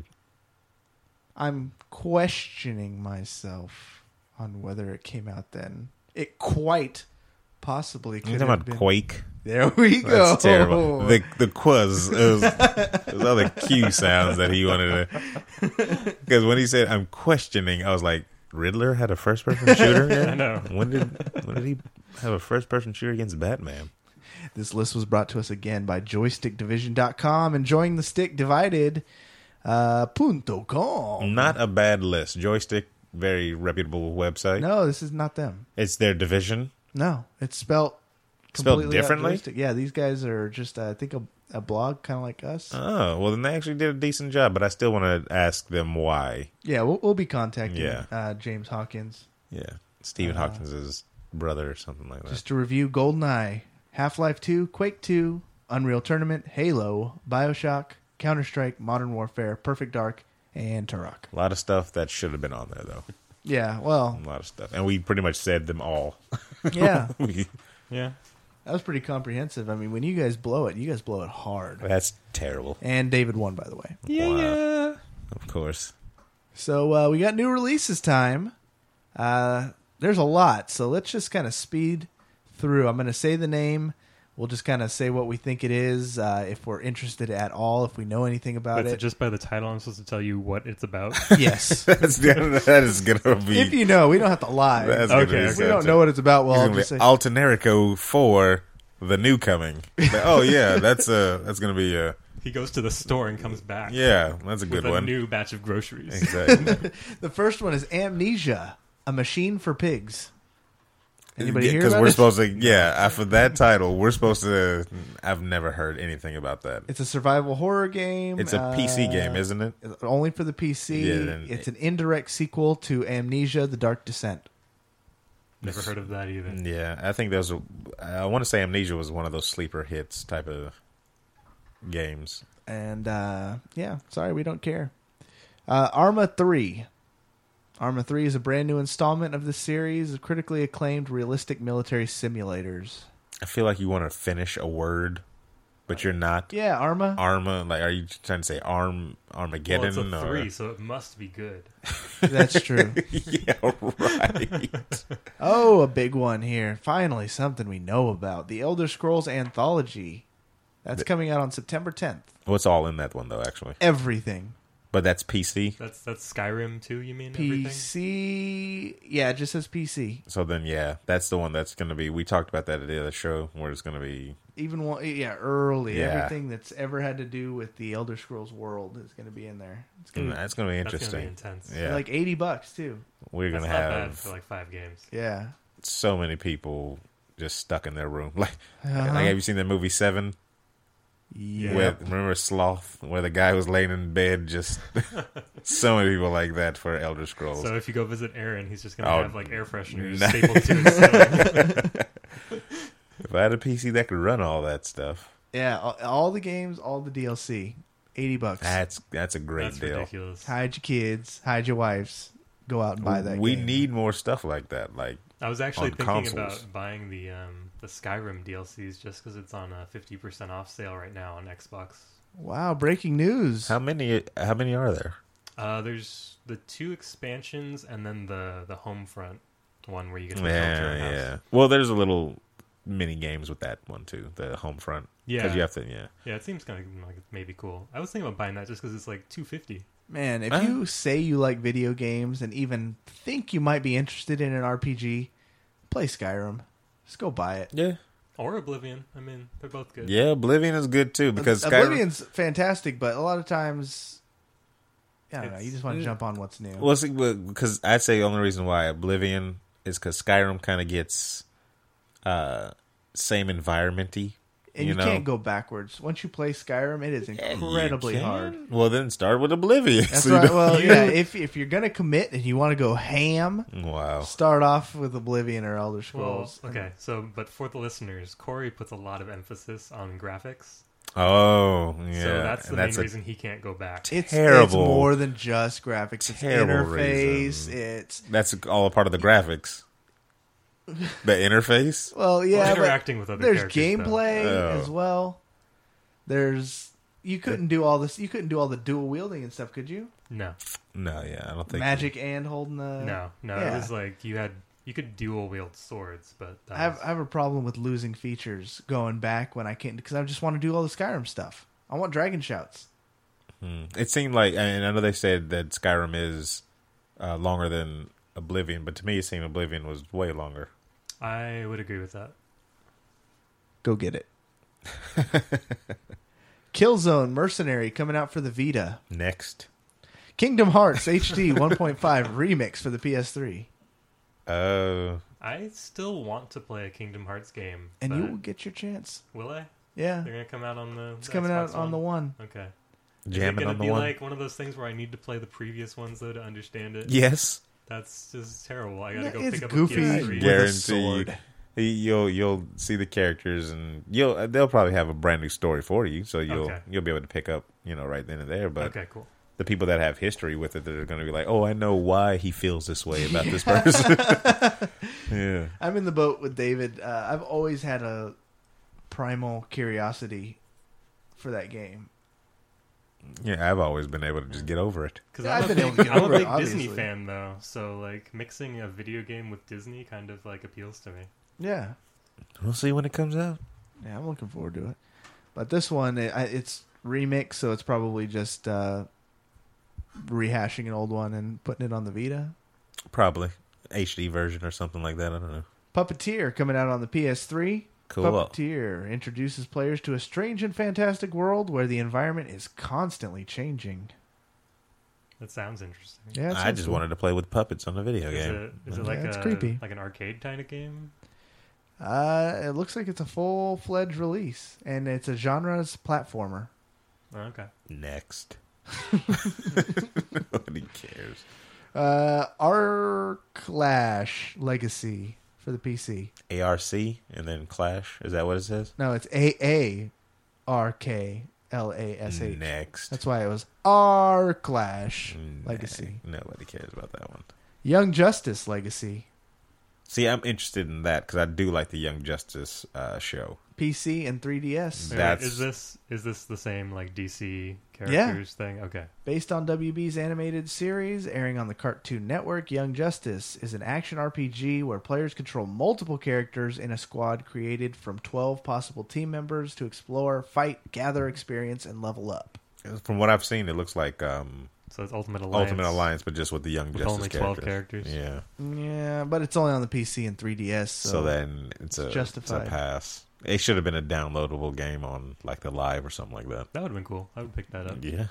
I'm questioning myself on whether it came out then. It quite possibly could You have talking about been. Quake? There we go. That's terrible. The the Quaz, those, those other Q sounds that he wanted to. Because when he said "I'm questioning," I was like, Riddler had a first-person shooter. Yet? I know. When did when did he have a first-person shooter against Batman? This list was brought to us again by joystick division dot com. Enjoying the stick divided. Uh, punto com. Not a bad list. Joystick, very reputable website. No, this is not them. It's their division. No, it's spelt Spelled completely out differently? joystick. Yeah, these guys are just, uh, I think, a, a blog kind of like us. Oh, well, then they actually did a decent job, but I still want to ask them why. yeah, we'll, we'll be contacting Yeah. uh, James Hawkins Yeah. Stephen Uh, Hawkins' brother or something like that. just to review GoldenEye, Half-Life two, Quake two, Unreal Tournament, Halo, Bioshock, Counter-Strike, Modern Warfare, Perfect Dark, and Turok. A lot of stuff that should have been on there, though. Yeah, well, A lot of stuff. And we pretty much said them all. yeah, We- Yeah. that was pretty comprehensive. I mean, when you guys blow it, you guys blow it hard. that's terrible. And David won, by the way. Yeah, yeah. Of course. So uh, we got new releases time. Uh, there's a lot, so let's just kind of speed through. I'm going to say the name. We'll just kind of say what we think it is, uh, if we're interested at all, if we know anything about But it. just by the title, I'm supposed to tell you what it's about. Yes. That's, that is going to be... If you know, we don't have to lie. that's Okay, gonna be okay. If we don't something. know what it's about, well, It's I'll gonna just be say. Alternerico for the new coming. Like, oh, yeah, that's uh, that's going to be a... He goes to the store and comes back. Yeah, that's a good with a one. new batch of groceries. Exactly. The first one is Amnesia, a machine for pigs. Anybody hear Because about we're it? supposed to, yeah, after that title, we're supposed to. I've never heard anything about that. It's a survival horror game. It's a P C uh, game, isn't it? Only for the P C. Yeah, then- It's an indirect sequel to Amnesia: The Dark Descent. Never heard of that either. Yeah, I think there's. A, I want to say Amnesia was one of those sleeper hits type of games. And uh, yeah, sorry, we don't care. Uh, Arma three. Arma three is a brand new installment of the series of critically acclaimed realistic military simulators. I feel like you want to finish a word, but you're not. Yeah, Arma. Arma, like, are you trying to say Arm Well, Armageddon? it's a or- three, so it must be good. That's true. yeah, right. Oh, a big one here. Finally, something we know about. The Elder Scrolls Anthology. That's coming out on September tenth. What's all in that one though? Actually, Everything. but that's P C. That's that's Skyrim too. You mean P everything? C. Yeah, it just says P C. So then, yeah, that's the one that's going to be. We talked about that at the other show where it's going to be. Even one, yeah, early. Yeah. Everything that's ever had to do with the Elder Scrolls world is going to be in there. It's going to That's going to be That's interesting. gonna be intense. Yeah, be like eighty bucks too. we're going That's to not bad have for like five games. Yeah. so many people just stuck in their room. Like, Uh-huh. like have you seen that movie Seven? Yeah. Where, remember Sloth, where the guy was laying in bed? Just so many people like that for Elder Scrolls. So if you go visit Aaron, he's just gonna Oh, have like air fresheners nah. stapled to his ceiling. If I had a P C that could run all that stuff, Yeah. All, all the games, all the D L C, eighty bucks. that's that's a great That's deal. ridiculous. Hide your kids, hide your wives, go out and buy that. we game. need more stuff like that. Like, I was actually on thinking consoles. about buying the um, the Skyrim D L Cs just because it's on a fifty percent off sale right now on Xbox. Wow! Breaking news. how many? How many are there? Uh, there's the two expansions and then the the home front one where you get to build Yeah, your own house. yeah. Well, there's a little mini games with that one too, the Homefront. Yeah. Because you have to, yeah. Yeah, it seems kind of like maybe cool. I was thinking about buying that just because it's like two fifty. Man, if Huh? you say you like video games and even think you might be interested in an R P G, play Skyrim. Just go buy it. Yeah. Or Oblivion. I mean, they're both good. Yeah, Oblivion is good too because Skyrim, Oblivion's fantastic, but a lot of times, I don't know, It's- you just want to jump on what's new. well, see, because I'd say the only reason why Oblivion is because Skyrim kind of gets uh, same environmenty. and you, you, know? can't go backwards. Once you play Skyrim, it is Yeah, you incredibly can. hard. Well, then start with Oblivion. That's so you right. don't- Well, yeah, if if you're gonna commit and you want to go ham, Wow. start off with Oblivion or Elder Well, Scrolls. okay, so, but for the listeners, Corey puts a lot of emphasis on graphics. Oh, yeah. So that's the And main that's a reason he can't go back. It's, terrible- it's more than just graphics. It's terrible interface. reason. It's That's all a part of the graphics. The interface. well, yeah, Well, but interacting with other there's characters, gameplay though. as well. There's you couldn't do all this. You couldn't do all the dual wielding and stuff, could you? No, No, yeah, I don't think Magic and holding the no, no. yeah. It was like you had you could dual wield swords, but that I have was- I have a problem with losing features going back when I can't because I just want to do all the Skyrim stuff. I want dragon shouts. Hmm. It seemed like, and I know they said that Skyrim is uh, longer than Oblivion, but to me, it seemed Oblivion was way longer. I would agree with that. Go get it. Killzone Mercenary coming out for the Vita. Next, Kingdom Hearts H D one point five remix for the P S three. uh, I still want to play a Kingdom Hearts game, And but you will get your chance. will I? Yeah. They're gonna come out on the. It's the coming out Xbox on the one. Okay. Is it jamming gonna on the be one. like one of those things where I need to play the previous ones though to understand it? Yes, That's just terrible. I gotta Yeah, go it's pick up goofy. a P S I three. Guar- guarantee sword. you, you'll you'll see the characters, and you'll they'll probably have a brand new story for you, so you'll Okay. you'll be able to pick up, you know, right then and there. But Okay, cool. the people that have history with it, that are going to be like, oh, I know why he feels this way about this person. Yeah. I'm in the boat with David. Uh, I've always had a primal curiosity for that game. Yeah, I've always been able to just get over it. Because Yeah, I'm, I've a been able to big, get I'm a over it, big Disney obviously. fan though, so like mixing a video game with Disney kind of like appeals to me. Yeah. We'll see when it comes out. Yeah, I'm looking forward to it. But this one, it, I- it's remix, so it's probably just uh, rehashing an old one and putting it on the Vita. Probably H D version or something like that. I don't know. Puppeteer coming out on the P S three. Cool. Puppeteer introduces players to a strange and fantastic world where the environment is constantly changing. That sounds interesting. Yeah, it I sounds just cool. wanted to play with puppets on a video Is game. it, is it Yeah, like it's a creepy. like an arcade kind of game? Uh, it looks like it's a full fledged release, and it's a genre's platformer. Oh, okay. Next. Nobody cares. Uh, Arclash Legacy for the P C. A R C and then Clash. Is that what it says? No, it's A A R K L A S H. Next. That's why it was Arclash Legacy. Nah, nobody cares about that one. Young Justice Legacy. See, I'm interested in that because I do like the Young Justice uh, show. P C and three D S. Wait, That's- is this is this the same like D C characters thing? Okay. Based on W B's animated series airing on the Cartoon Network, Young Justice is an action R P G where players control multiple characters in a squad created from twelve possible team members to explore, fight, gather experience, and level up. From what I've seen, it looks like um, So it's Ultimate Alliance. Ultimate Alliance, but just with the Young With Justice only twelve characters. characters. Yeah. Yeah, but it's only on the P C and three D S. So, So, then it's a, it's it's a justified. pass. It should have been a downloadable game on like the Live or something like that. That would have been cool. I would pick that up. Yeah.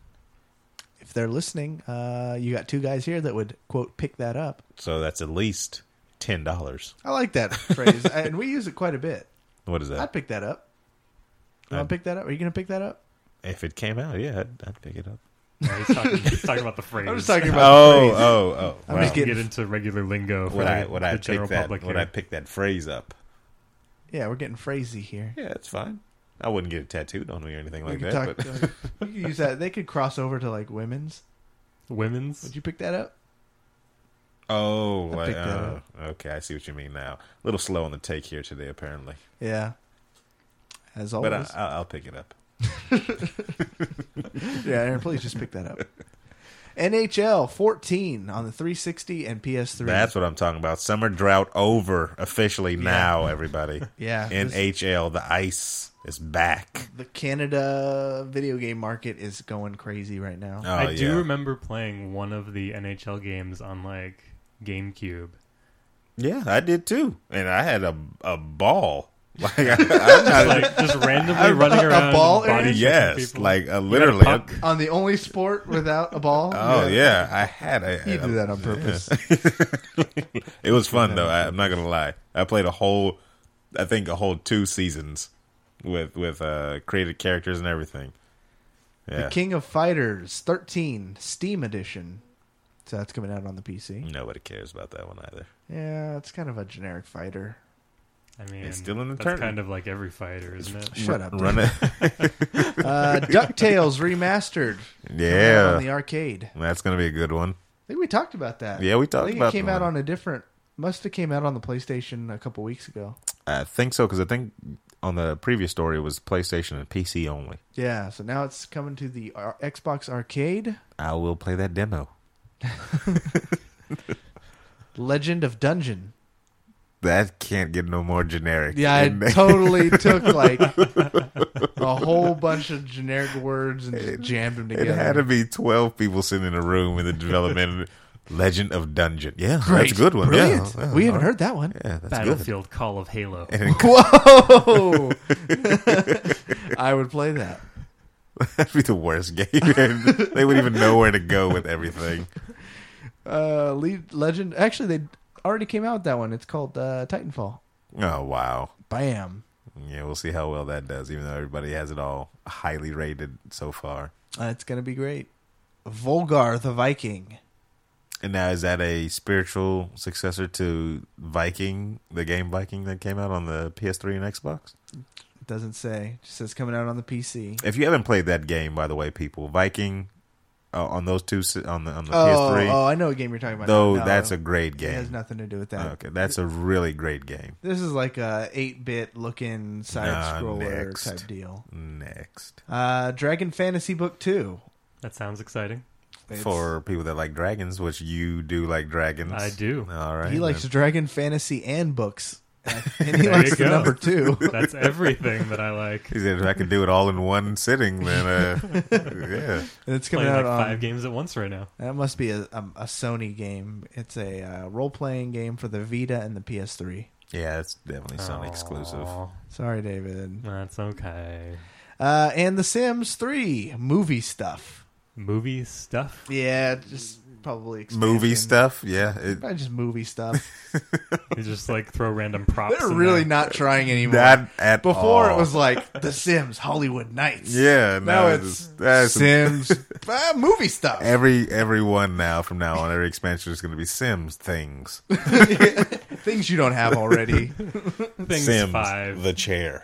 if they're listening, uh, you got two guys here that would, quote, pick that up. So that's at least ten dollars. I like that phrase, and we use it quite a bit. What is that? I'd pick that up. You want I'd- to pick that up? Are you going to pick that up? If it came out, yeah, I'd, I'd pick it up. Yeah, he's, talking, he's talking about the phrase. I'm just talking about Oh, the phrase. oh, oh. I'm Well, just Get getting- into regular lingo for would I the, would the I general pick that public would here. I pick that phrase up? Yeah, we're getting phrasey here. Yeah, it's fine. I wouldn't get it tattooed on me or anything like we could that. talk, but uh, you could use that. They could cross over to like women's. Women's? Would you pick that up? oh, I like, picked that uh, up. okay, I see what you mean now. A little slow on the take here today, apparently, Yeah. As always. but I, I'll, I'll pick it up. yeah, Aaron, please just pick that up. N H L fourteen on the three sixty and P S three. That's what I'm talking about. Summer drought over officially Yeah. now, everybody. Yeah, N this- H L, the ice is back. The Canada video game market is going crazy right now. Oh, I do yeah. remember playing one of the N H L games on like GameCube. Yeah, I did too. And I had a a ball. Like, I, I'm not, Like just randomly running a around. ball and body area? checking yes, people. like uh, You got a literally. puck? On the only sport without a ball. Oh yeah, I had a. You did that on purpose. It was fun though. I, I'm not gonna lie. I played a whole, I think a whole two seasons with with uh, created characters and everything. Yeah, The King of Fighters thirteen Steam Edition. So that's coming out on the P C. nobody cares about that one either. Yeah, it's kind of a generic fighter. I mean, It's still in the that's tournament. kind of like every fighter, isn't it? Shut up. Run it. Uh, DuckTales Remastered. coming out Yeah, on the arcade. that's gonna be a good one. I think we talked about that. Yeah, we I talked think about it came the out one. on a different. Must have came out on the PlayStation a couple weeks ago. I think so because I think on the previous story it was PlayStation and P C only. Yeah, so now it's coming to the uh, Xbox Arcade. I will play that demo. Legend of Dungeon. That can't get no more generic. Yeah, I And- totally took like a whole bunch of generic words and just jammed them It together. had to be twelve people sitting in a room in the development. Legend of Dungeon. Yeah, Great. that's a good one. Brilliant. Yeah, yeah, we haven't all right. heard that one. Yeah, that's good. Battlefield Call of Halo. And Whoa! I would play that. that'd be the worst game. And they wouldn't even know where to go with everything. Uh, lead, Legend. Actually, they already came out with that one. It's called uh, Titanfall. Oh wow. Bam. Yeah, we'll see how well that does. Even though everybody has it all highly rated so far. Uh, it's gonna be great. Volgar the Viking. And now is that a spiritual successor to Viking, the game Viking that came out on the P S three and Xbox? It doesn't say. It just says coming out on the P C. If you haven't played that game, by the way, people, Viking uh, on those two si- on the on the Oh, P S three, oh, I know what game you're talking about. though No, that's a great It has game. nothing to do with that. Okay, that's a really great game. This is like a eight-bit looking side Ah, scroller next. type deal. Next, Uh, Dragon Fantasy Book two. That sounds exciting. It's- for people that like dragons, which you do like dragons, I do. All right, he likes then. Dragon Fantasy and books, and he There likes you the go. number two. That's everything that I like. He said, if I could do it all in one sitting, then uh, yeah. And it's coming Playing out like on. five games at once right now. That must be a, a, a Sony game. It's a uh, role-playing game for the Vita and the P S three. Yeah, it's definitely Sony exclusive. Aw, Sorry, David. That's okay. Uh, and The Sims three movie stuff. Movie stuff. Yeah, just probably expansion. Movie stuff, yeah. It, Probably just movie stuff. You just like throw random props. They're in really there. not trying anymore. not at Before all. it was like The Sims Hollywood Nights. Yeah, Now now it's it's that's Sims uh, movie stuff. every everyone now from now on every expansion is going to be Sims things. Things you don't have already. Things Sims five. the chair.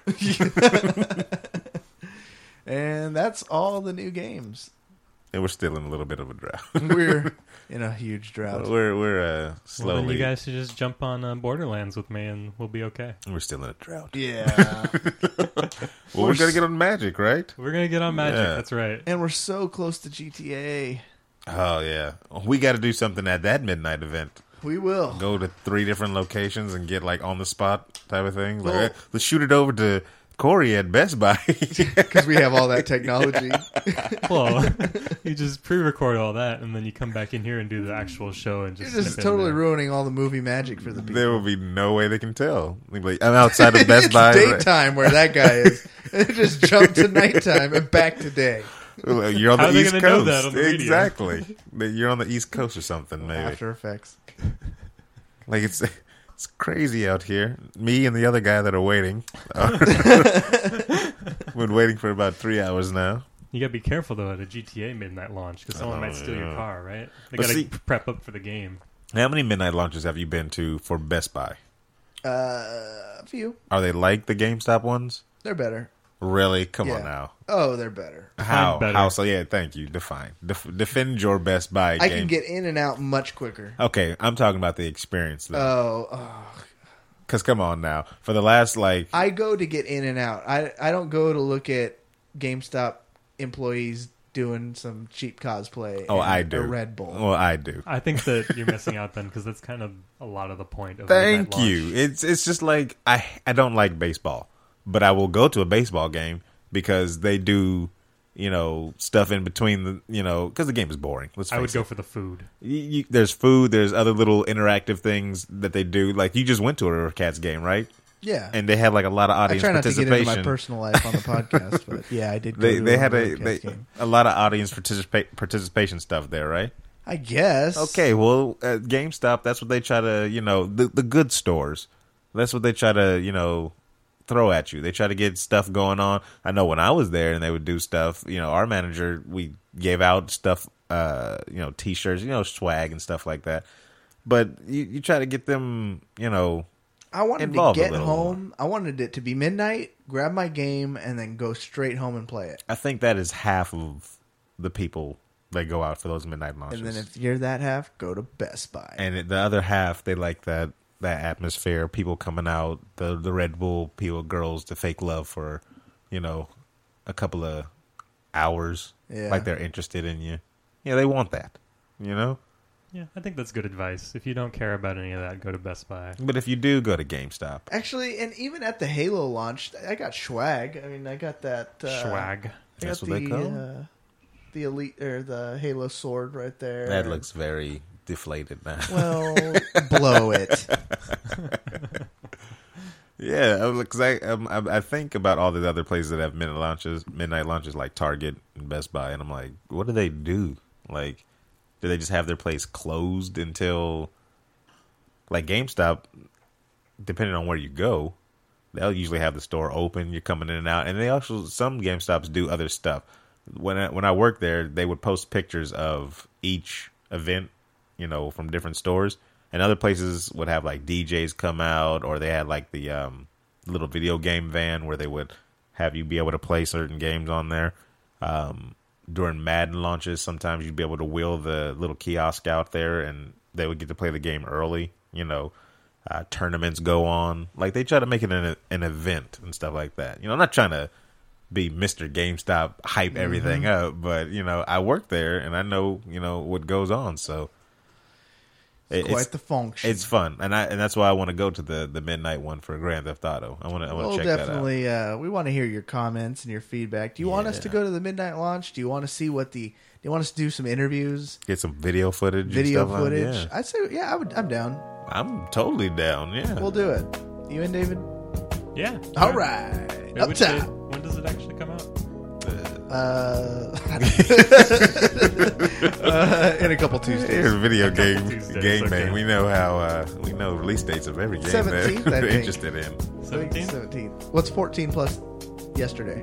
And that's all the new games. And we're still in a little bit of a drought. We're in a huge drought. we're we're uh, Well, slowly. then you guys should just jump on uh, Borderlands with me, and we'll be okay. we're still in a drought. Yeah. Well, we're gonna get on Magic, right? We're gonna get on Magic. Yeah. That's right. And we're so close to G T A. Oh yeah, we got to do something at that midnight event. We will. Go to three different locations and get like on the spot type of thing. Like, Well- hey, let's shoot it over to Corey at Best Buy. Because we have all that technology. Well, you just pre-record all that, and then you come back in here and do the actual show, and just You're just snip in totally there. ruining all the movie magic for the people. There will be no way they can tell. They'll be like, I'm outside of Best it's Buy. daytime where that guy is. It just jumped to nighttime and back to day. You're on How the are they East gonna know Coast. that on the radio? Exactly. You're on the East Coast or something, maybe. After Effects. Like it's it's crazy out here. Me and the other guy that are waiting. We've been waiting for about three hours now. You gotta be careful though at a G T A midnight launch because someone Oh, might steal your yeah. car, right? They But gotta see- prep up for the game. How many midnight launches have you been to for Best Buy? Uh, a few. Are they like the GameStop ones? They're better. Really? Come on Yeah. now. Oh, they're better. How? better. How? So yeah, thank you. Define. Def- defend your Best Buy. I game. can get in and out much quicker. Okay, I'm talking about the experience though. Oh, oh, Because come on now, for the last like I go to get in and out. I I don't go to look at GameStop employees' doing some cheap cosplay. Oh, and I do. A Red Bull. Well, I do. I think that you're missing out then, because that's kind of a lot of the point of Thank midnight you. launch. It's it's just like I I don't like baseball, but I will go to a baseball game because they do, you know, stuff in between the, you know, because the game is boring. Let's face I would it. go for the food. You, you, there's food. There's other little interactive things that they do. Like you just went to a Cats game, right? Yeah. And they had like a lot of I audience try not to get participation. into my personal life on the podcast, but yeah, I did. Go they to they had a Cats they, game. a lot of audience participa- participation stuff there, right? I guess. Okay, well, at GameStop, that's what they try to, you know, the the good stores. That's what they try to, you know, throw at you. They try to get stuff going on. I know when I was there and they would do stuff, you know, our manager, we gave out stuff, uh, you know, T-shirts, you know, swag and stuff like that. But you, you try to get them, you know, I wanted to involved a get little home. I wanted it to be midnight, grab my game, and then go straight home and play it. I think that is half of the people that go out for those midnight launches. And then if you're that half, go to Best Buy. And it- the other half, they like that that atmosphere, people coming out, the the Red Bull people, girls, the fake love for, you know, a couple of hours, Yeah. like they're interested in you. Yeah, they want that, you know. Yeah, I think that's good advice. If you don't care about any of that, go to Best Buy. But if you do, go to GameStop. Actually, and even at the Halo launch, I got swag. I mean, I got that uh, Swag. I That's got what they the, call it? uh, the elite or the Halo sword right there. That looks very deflated now. well. Blow it. Yeah, because I, um, I I think about all the other places that have midnight launches, midnight launches like Target and Best Buy, and I'm like, what do they do? Like, do they just have their place closed until, like GameStop? Depending on where you go, they'll usually have the store open. You're coming in and out, and they also some GameStops do other stuff. When I, when I worked there, they would post pictures of each event, you know, from different stores. And other places would have like D Js come out, or they had like the um, little video game van where they would have you be able to play certain games on there. Um, during Madden launches, sometimes you'd be able to wheel the little kiosk out there, and they would get to play the game early. You know, uh, tournaments go on. Like they try to make it an an event and stuff like that. You know, I'm not trying to be Mister GameStop, hype everything Mm-hmm. up, but you know, I work there and I know you know what goes on. So. It's quite the function. It's fun, and I and that's why I want to go to the, the midnight one for Grand Theft Auto. I want to I want to Well, check that out. definitely. Uh, we want to hear your comments and your feedback. Do you want us to Yeah. go to the midnight launch? Do you want to see what the? Do you want us to do some interviews, Get some video footage, video and stuff on- footage? yeah. I'd say, yeah, I would. I'm down. I'm totally down. Yeah, We'll do it. You and David. Yeah. All sure. right, Wait, up which top. date- when does it actually come out? Uh, uh, in a couple Tuesdays. Here's video game Tuesdays, game okay. bang. We know how uh, we know release dates of every game that seventeenth, I we're think. interested in. I think Seventeen. seventeenth. What's fourteen plus yesterday?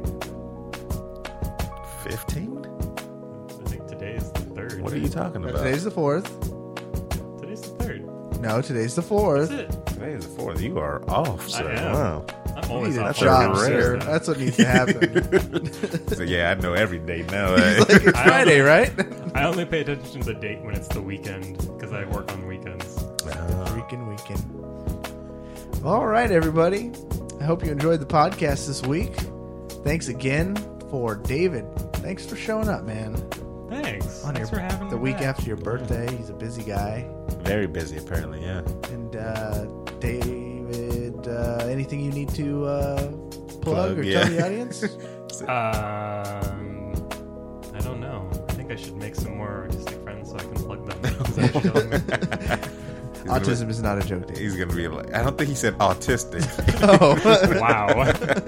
Fifteen? I think today is the third. What are you talking No, about? today's the fourth. Today's the third. No, today's the fourth. That's it. Today is the fourth. You are off, sir. I am. Wow. I'm You always need a off. That's job, a sir. rare. That's what needs to happen. So yeah, I know every date now. Like, it's I Friday, don't- right? I only pay attention to the date when it's the weekend because I work on weekends. Weekend, weekend. All right, everybody. I hope you enjoyed the podcast this week. Thanks again for David. Thanks for showing up, man. Thanks. On Thanks your, for having the me week back. after your birthday. He's a busy guy. Very busy, apparently. Yeah. And uh, David, uh, anything you need to uh, plug, Plug, or yeah. tell the audience? Um, I don't know. I think I should make some more artistic friends so I can plug them. 'Cause I should- Autism is not a joke, David. He's gonna be like, I don't think he said autistic. Oh, wow.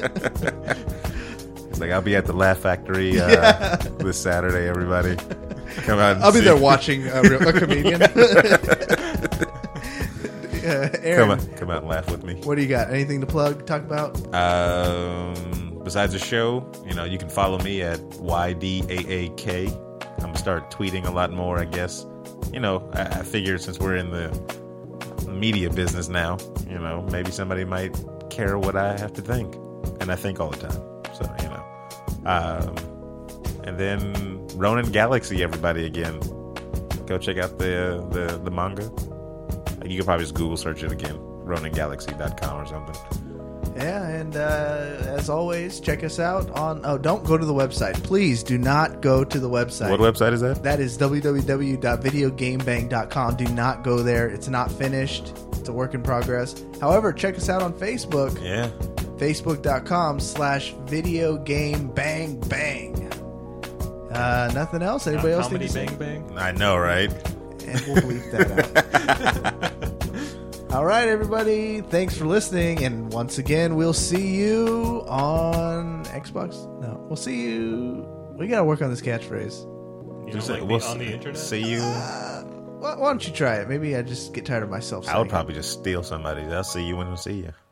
He's like, I'll be at the Laugh Factory uh, this Saturday. Everybody, come out. And I'll be see. there watching a, real, a comedian. uh, Come Aaron, out, come out and laugh with me. what do you got? Anything to plug? Talk about? Um, besides the show, you know, you can follow me at Y D A A K. I'm gonna start tweeting a lot more, I guess. You know, I, I figured since we're in the media business now, you know, maybe somebody might care what I have to think, and I think all the time. So you know, um, and then Ronin Galaxy, everybody again, go check out the the the manga. You can probably just Google search it again. ronin galaxy dot com or something. Yeah, and uh, as always, check us out on... Oh, don't go to the website. Please do not go to the website. What website is that? That is w w w dot video game bang dot com. Do not go there. It's not finished. It's a work in progress. However, check us out on Facebook. Yeah. Facebook.com slash video game bang bang. Uh, nothing else? Anybody Not else need comedy to say? bang bang. I know, right? And we'll bleep that out. All right, everybody. Thanks for listening. And once again, we'll see you on Xbox. No, we'll see you. We got to work on this catchphrase. You know, Just like say- the- we'll on the s- internet. See you. Uh, why, why don't you try it? Maybe I just get tired of myself saying I would it. probably just steal somebody's. I'll see you when I see you.